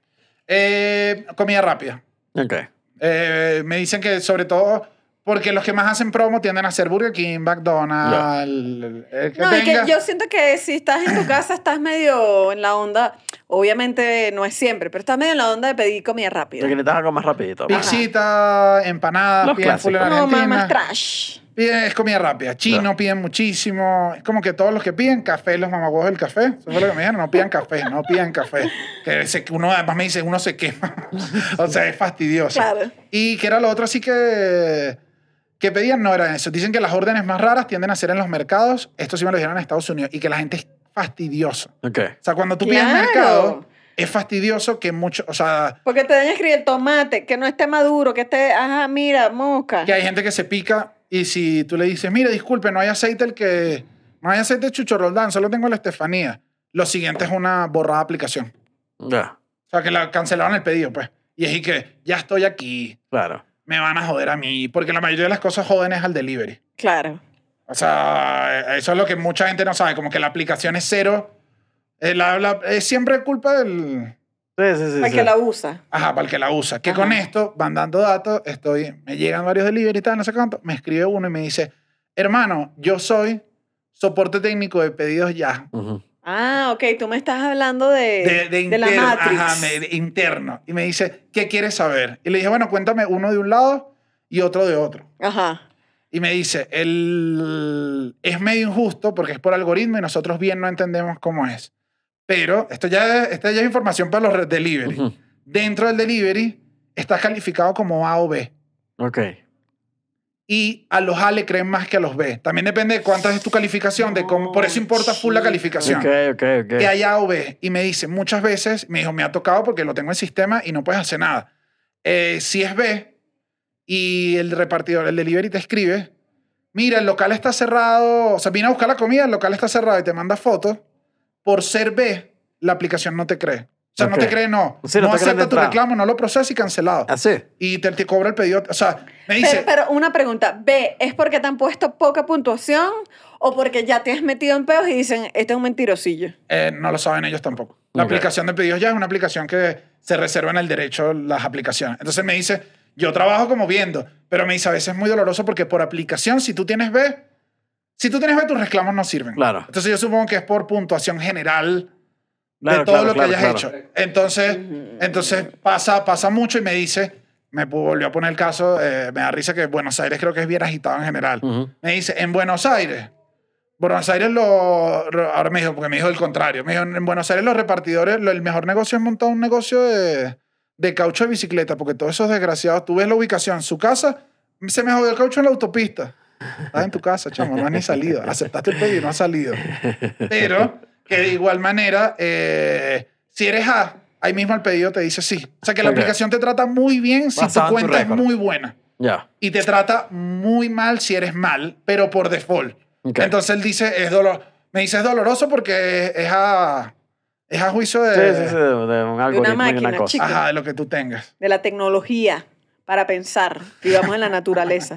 Eh, comida rápida. Ok. Eh, me dicen que sobre todo porque los que más hacen promo tienden a ser Burger King, McDonald's, el, el que No, y tenga. que yo siento que si estás en tu casa, estás medio en la onda, obviamente no es siempre, pero estás medio en la onda de pedir comida rápida. Yo que necesitas algo más rapidito. pues. Pixita, empanadas, Los piden full en clásicos. No, más, Argentina. más trash. Piden- es comida rápida. Chino Ya. piden muchísimo. Es como que todos los que piden café, los mamagüevos del café. Eso fue lo que me dijeron. No pidan café, no pidan café. Que se- uno además me dice, uno se quema. O sea, es fastidioso. Claro. Y que era lo otro así que, que pedían, no era eso. Dicen que las órdenes más raras tienden a ser en los mercados. Esto sí me lo dijeron en Estados Unidos. Y que la gente es fastidiosa. Ok. O sea, cuando tú pides Claro. mercado, es fastidioso que mucho, o sea, Porque te daña escribir el tomate, que no esté maduro, que esté, ajá, mira, mosca. que hay gente que se pica y si tú le dices, mire, disculpe, no hay aceite el que, no hay aceite de Chucho Roldán, solo tengo la Estefanía. Lo siguiente es una borrada aplicación. Ya. O sea, que la cancelaron el pedido, pues. Y es y que ya estoy aquí, Claro. me van a joder a mí, porque la mayoría de las cosas joden es al delivery. Claro. O sea, eso es lo que mucha gente no sabe, como que la aplicación es cero. Eh, la- la- es siempre culpa del... Sí, sí, sí. Para sí. que la usa. Ajá, para el que la usa. Que Ajá. con esto van dando datos, estoy, me llegan varios delivery y tal, no sé cuánto. Me escribe uno y me dice, hermano, yo soy soporte técnico de pedidos ya. Ujú. Ah, ok, tú me estás hablando de, De, de, de la interno, Matrix. ajá, me- de interno. Y me dice, ¿qué quieres saber? Y le dije, bueno, cuéntame uno de un lado y otro de otro. Ajá. Y me dice, el... es medio injusto porque es por algoritmo y nosotros bien no entendemos cómo es. Pero esto ya, esta ya es información para los delivery. Ujú. Dentro del delivery está calificado como A o B. Ok. Y a los A le creen más que a los B. También depende de cuánta es tu calificación, de cómo, por eso importa full la calificación. Ok, ok, ok. Que hay A o B. Y me dice, muchas veces, me dijo, me ha tocado porque lo tengo en sistema y no puedes hacer nada. Eh, si es B y el repartidor, el delivery te escribe, mira, el local está cerrado, o sea, vine a buscar la comida, el local está cerrado y te manda fotos, por ser B, la aplicación no te cree. O sea, Ok. no te cree, no. Sí, no no te creen de acepta tu entrada. reclamo, no lo procesa y cancelado. ¿Ah, sí? Y te, te cobra el pedido. O sea, me dice... Pero, pero una pregunta, B, ¿es porque te han puesto poca puntuación o porque ya te has metido en peos y dicen, este es un mentirosillo? Eh, no lo saben ellos tampoco. La Ok. aplicación de pedidos ya es una aplicación que se reserva en el derecho las aplicaciones. Entonces me dice, yo trabajo como viendo, pero me dice, a veces es muy doloroso porque por aplicación, si tú tienes B, si tú tienes B, tus reclamos no sirven. Claro. Entonces yo supongo que es por puntuación general Claro, de todo claro, lo que claro, hayas claro. hecho. Entonces, entonces pasa, pasa mucho y me dice, me volvió a poner el caso, eh, me da risa que Buenos Aires creo que es bien agitado en general. Ujú. Me dice, en Buenos Aires, Buenos Aires lo, ahora me dijo, porque me dijo el contrario, me dijo, en Buenos Aires los repartidores, lo- el mejor negocio es montar un negocio de, de caucho de bicicleta, porque todos esos desgraciados, tú ves la ubicación, su casa, se me jodió el caucho en la autopista. Estás en tu casa, chamo, no has ni salido. Aceptaste el pedido, no has salido. Pero que de igual manera, eh, si eres A, ahí mismo el pedido te dice sí. O sea que la Ok. aplicación te trata muy bien si Basado tu en tu cuenta es récord. muy buena. Ya. Y te trata muy mal si eres mal, pero por default. Ok. Entonces él dice, es dolor. Me dice, es doloroso porque es a, es a juicio de, Sí, sí, sí, de, de un algoritmo y máquina, una cosa. chico. Ajá, de lo que tú tengas. De la tecnología para pensar, vivamos en la naturaleza.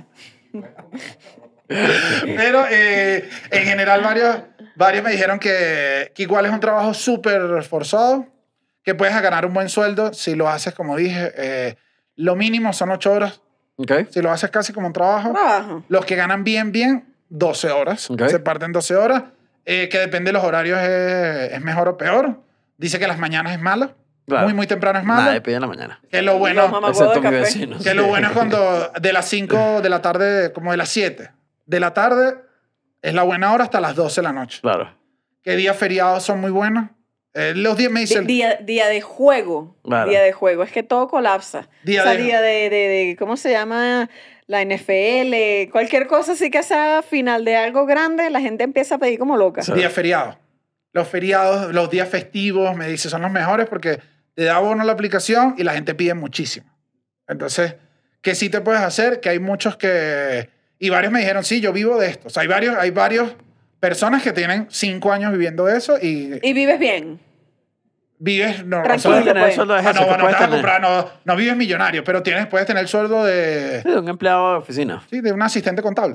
Pero eh, en general varios, varios me dijeron que, que igual es un trabajo súper forzado, que puedes ganar un buen sueldo si lo haces, como dije, eh, lo mínimo son ocho horas, Ok. si lo haces casi como un trabajo. Trabajo. Los que ganan bien, bien, doce horas. Ok. Se parten doce horas, eh, que depende de los horarios, es, es mejor o peor. Dice que las mañanas es malo, Claro. muy, muy temprano es malo. Nadie pide en la mañana. Que lo Los bueno, mamagüevos Excepto de mi café. vecino. que lo bueno es cuando de las cinco de la tarde, como de las siete de la tarde, es la buena hora hasta las doce de la noche. Claro. ¿Qué días feriados son muy buenos? Eh, los días me Di- dicen... Día, día de juego. Claro. Día de juego. Es que todo colapsa. Día o sea, de- día de, de, de- ¿cómo se llama? La N F L. Cualquier cosa así que sea final de algo grande, la gente empieza a pedir como loca. Sí. Días feriados. Los feriados, los días festivos, me dice, son los mejores porque te da bono la aplicación y la gente pide muchísimo. Entonces, ¿qué sí te puedes hacer? Que hay muchos que... Y varios me dijeron, sí, yo vivo de esto. O sea, hay varios, hay varios personas que tienen cinco años viviendo de eso y Y vives bien. vives... No, Tranquilo, o sea, tener pues. sueldo de ah, jefe, no, que bueno, puedes te vas a tener. comprar, no, no vives millonario, pero tienes, puedes tener el sueldo de, Sí, de un empleado de oficina. sí, de un asistente contable.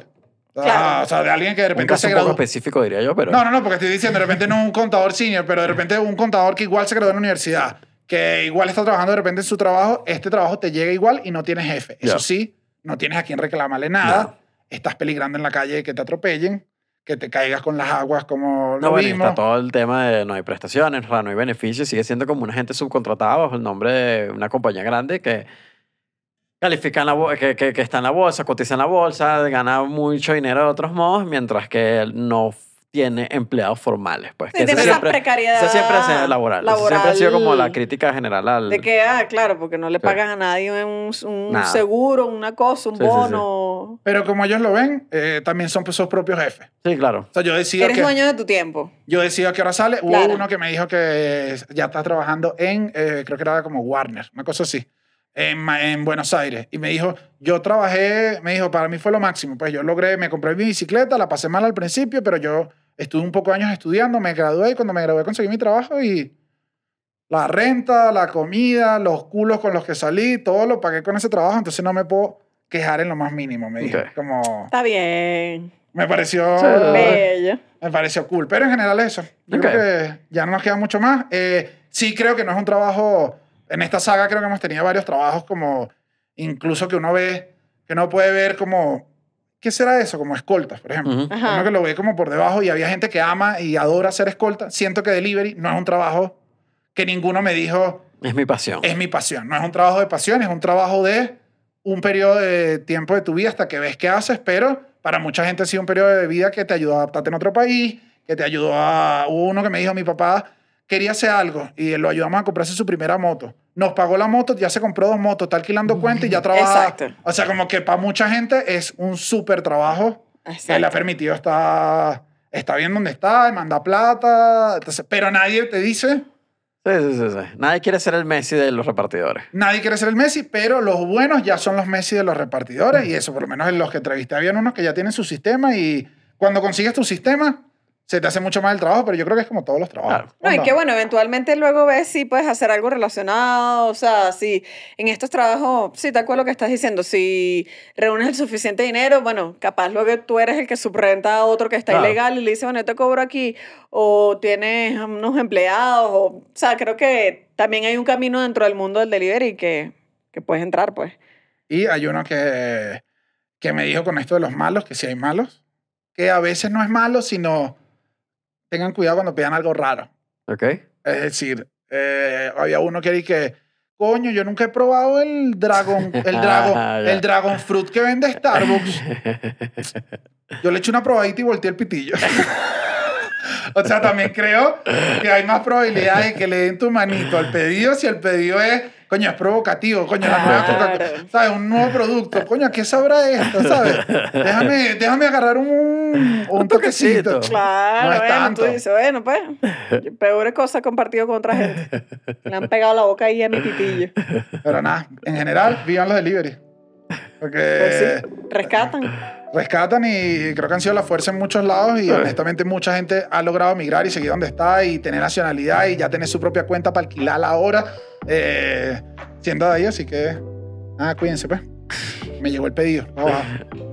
Ah, Claro. o sea, de alguien que de Un repente caso se un poco graduó. específico, diría yo, pero... No, no, no, porque estoy diciendo, de repente no un contador senior, pero de repente un contador que igual se graduó en la universidad, que igual está trabajando de repente en su trabajo, este trabajo te llega igual y no tienes jefe. Eso Ya. sí, no tienes a quien reclamarle nada. No. Estás peligrando en la calle de que te atropellen, que te caigas con las aguas como No, lo bueno, y vimos. está todo el tema de no hay prestaciones, o sea, no hay beneficios, sigue siendo como una gente subcontratada bajo el nombre de una compañía grande que califica en la bo- que, que, que está en la bolsa, cotiza en la bolsa, gana mucho dinero de otros modos, mientras que no tiene empleados formales. Pues, Sí, que tiene esa esa siempre, precariedad esa siempre ha sido laboral. Esa siempre ha sido como la crítica general al... De que, ah, claro, porque no le Sí. pagan a nadie un, un Nada. seguro, una cosa, un Sí, sí, sí. bono. Pero como ellos lo ven, eh, también son sus propios jefes. Sí, claro. O sea, yo decido Eres que... dueño de tu tiempo. Yo decido a qué hora sale. Hubo Claro. uno que me dijo que ya está trabajando en, eh, creo que era como Warner, una cosa así, en, Ma- en Buenos Aires. Y me dijo, yo trabajé, me dijo, para mí fue lo máximo. Pues yo logré, me compré mi bicicleta, la pasé mal al principio, pero yo estuve un poco de años estudiando, me gradué y cuando me gradué conseguí mi trabajo y la renta, la comida, los culos con los que salí, todo lo pagué con ese trabajo, entonces no me puedo quejar en lo más mínimo, me dijo. Ok. Como, Está bien. me pareció... Sí. Bello. Me pareció cool, pero en general eso. Yo Ok. creo que ya no nos queda mucho más. Eh, sí creo que no es un trabajo... En esta saga creo que hemos tenido varios trabajos como... Incluso que uno ve... Que uno puede ver como... ¿Qué será eso? Como escoltas, por ejemplo. Ujú. Ajá. Uno que lo ve como por debajo y había gente que ama y adora ser escolta. Siento que delivery no es un trabajo que ninguno me dijo Es mi pasión. es mi pasión. No es un trabajo de pasión, es un trabajo de un periodo de tiempo de tu vida hasta que ves qué haces, pero para mucha gente ha sido un periodo de vida que te ayudó a adaptarte en otro país, que te ayudó a... Hubo uno que me dijo, mi papá quería hacer algo y lo ayudamos a comprarse su primera moto. Nos pagó la moto, ya se compró dos motos, está alquilando cuenta y ya trabaja. Exacto. O sea, como que para mucha gente es un súper trabajo que le ha Exacto. permitido estar, está bien donde está, y manda plata, entonces, pero nadie te dice... Sí, sí, sí, sí. Nadie quiere ser el Messi de los repartidores. Nadie quiere ser el Messi, pero los buenos ya son los Messi de los repartidores. Y eso, por lo menos en los que entrevisté, habían unos que ya tienen su sistema. Y cuando consigues tu sistema, se te hace mucho más el trabajo. Pero yo creo que es como todos los trabajos. Claro. No, y Onda. que bueno, eventualmente luego ves si puedes hacer algo relacionado, o sea, si en estos trabajos, sí, tal cual lo que estás diciendo, si reúnes el suficiente dinero, bueno, capaz luego tú eres el que subrenta a otro que está Claro. ilegal y le dice, bueno, yo te cobro aquí, o tienes unos empleados, o, o sea, creo que también hay un camino dentro del mundo del delivery que, que puedes entrar, pues. Y hay uno que, que me dijo con esto de los malos, que si hay malos, que a veces no es malo, sino tengan cuidado cuando pidan algo raro. ¿Ok? Es decir, eh, había uno que dije que, coño, yo nunca he probado el Dragon, el Dragon, Ah, ya. el Dragon Fruit que vende Starbucks. Yo le eché una probadita y volteé el pitillo. O sea, también creo que hay más probabilidades de que le den tu manito al pedido si el pedido es, coño, es provocativo, coño, la nueva Claro. Coca-Cola, ¿sabes? Un nuevo producto, coño, ¿a qué sabrá esto, sabes? Déjame, déjame agarrar un, un, Un toquecito. toquecito. Claro, No es bueno, tanto. tú dices, bueno, pues, peores cosas compartido con otra gente. Le han pegado la boca ahí a mi pitillo. Pero nada, en general, vivan los delivery. Porque Pues sí, rescatan. rescatan y creo que han sido la fuerza en muchos lados y honestamente mucha gente ha logrado migrar y seguir donde está y tener nacionalidad y ya tener su propia cuenta para alquilarla ahora eh, siendo de ahí, así que nada, cuídense pues. Me llegó el pedido. Vamos a bajar.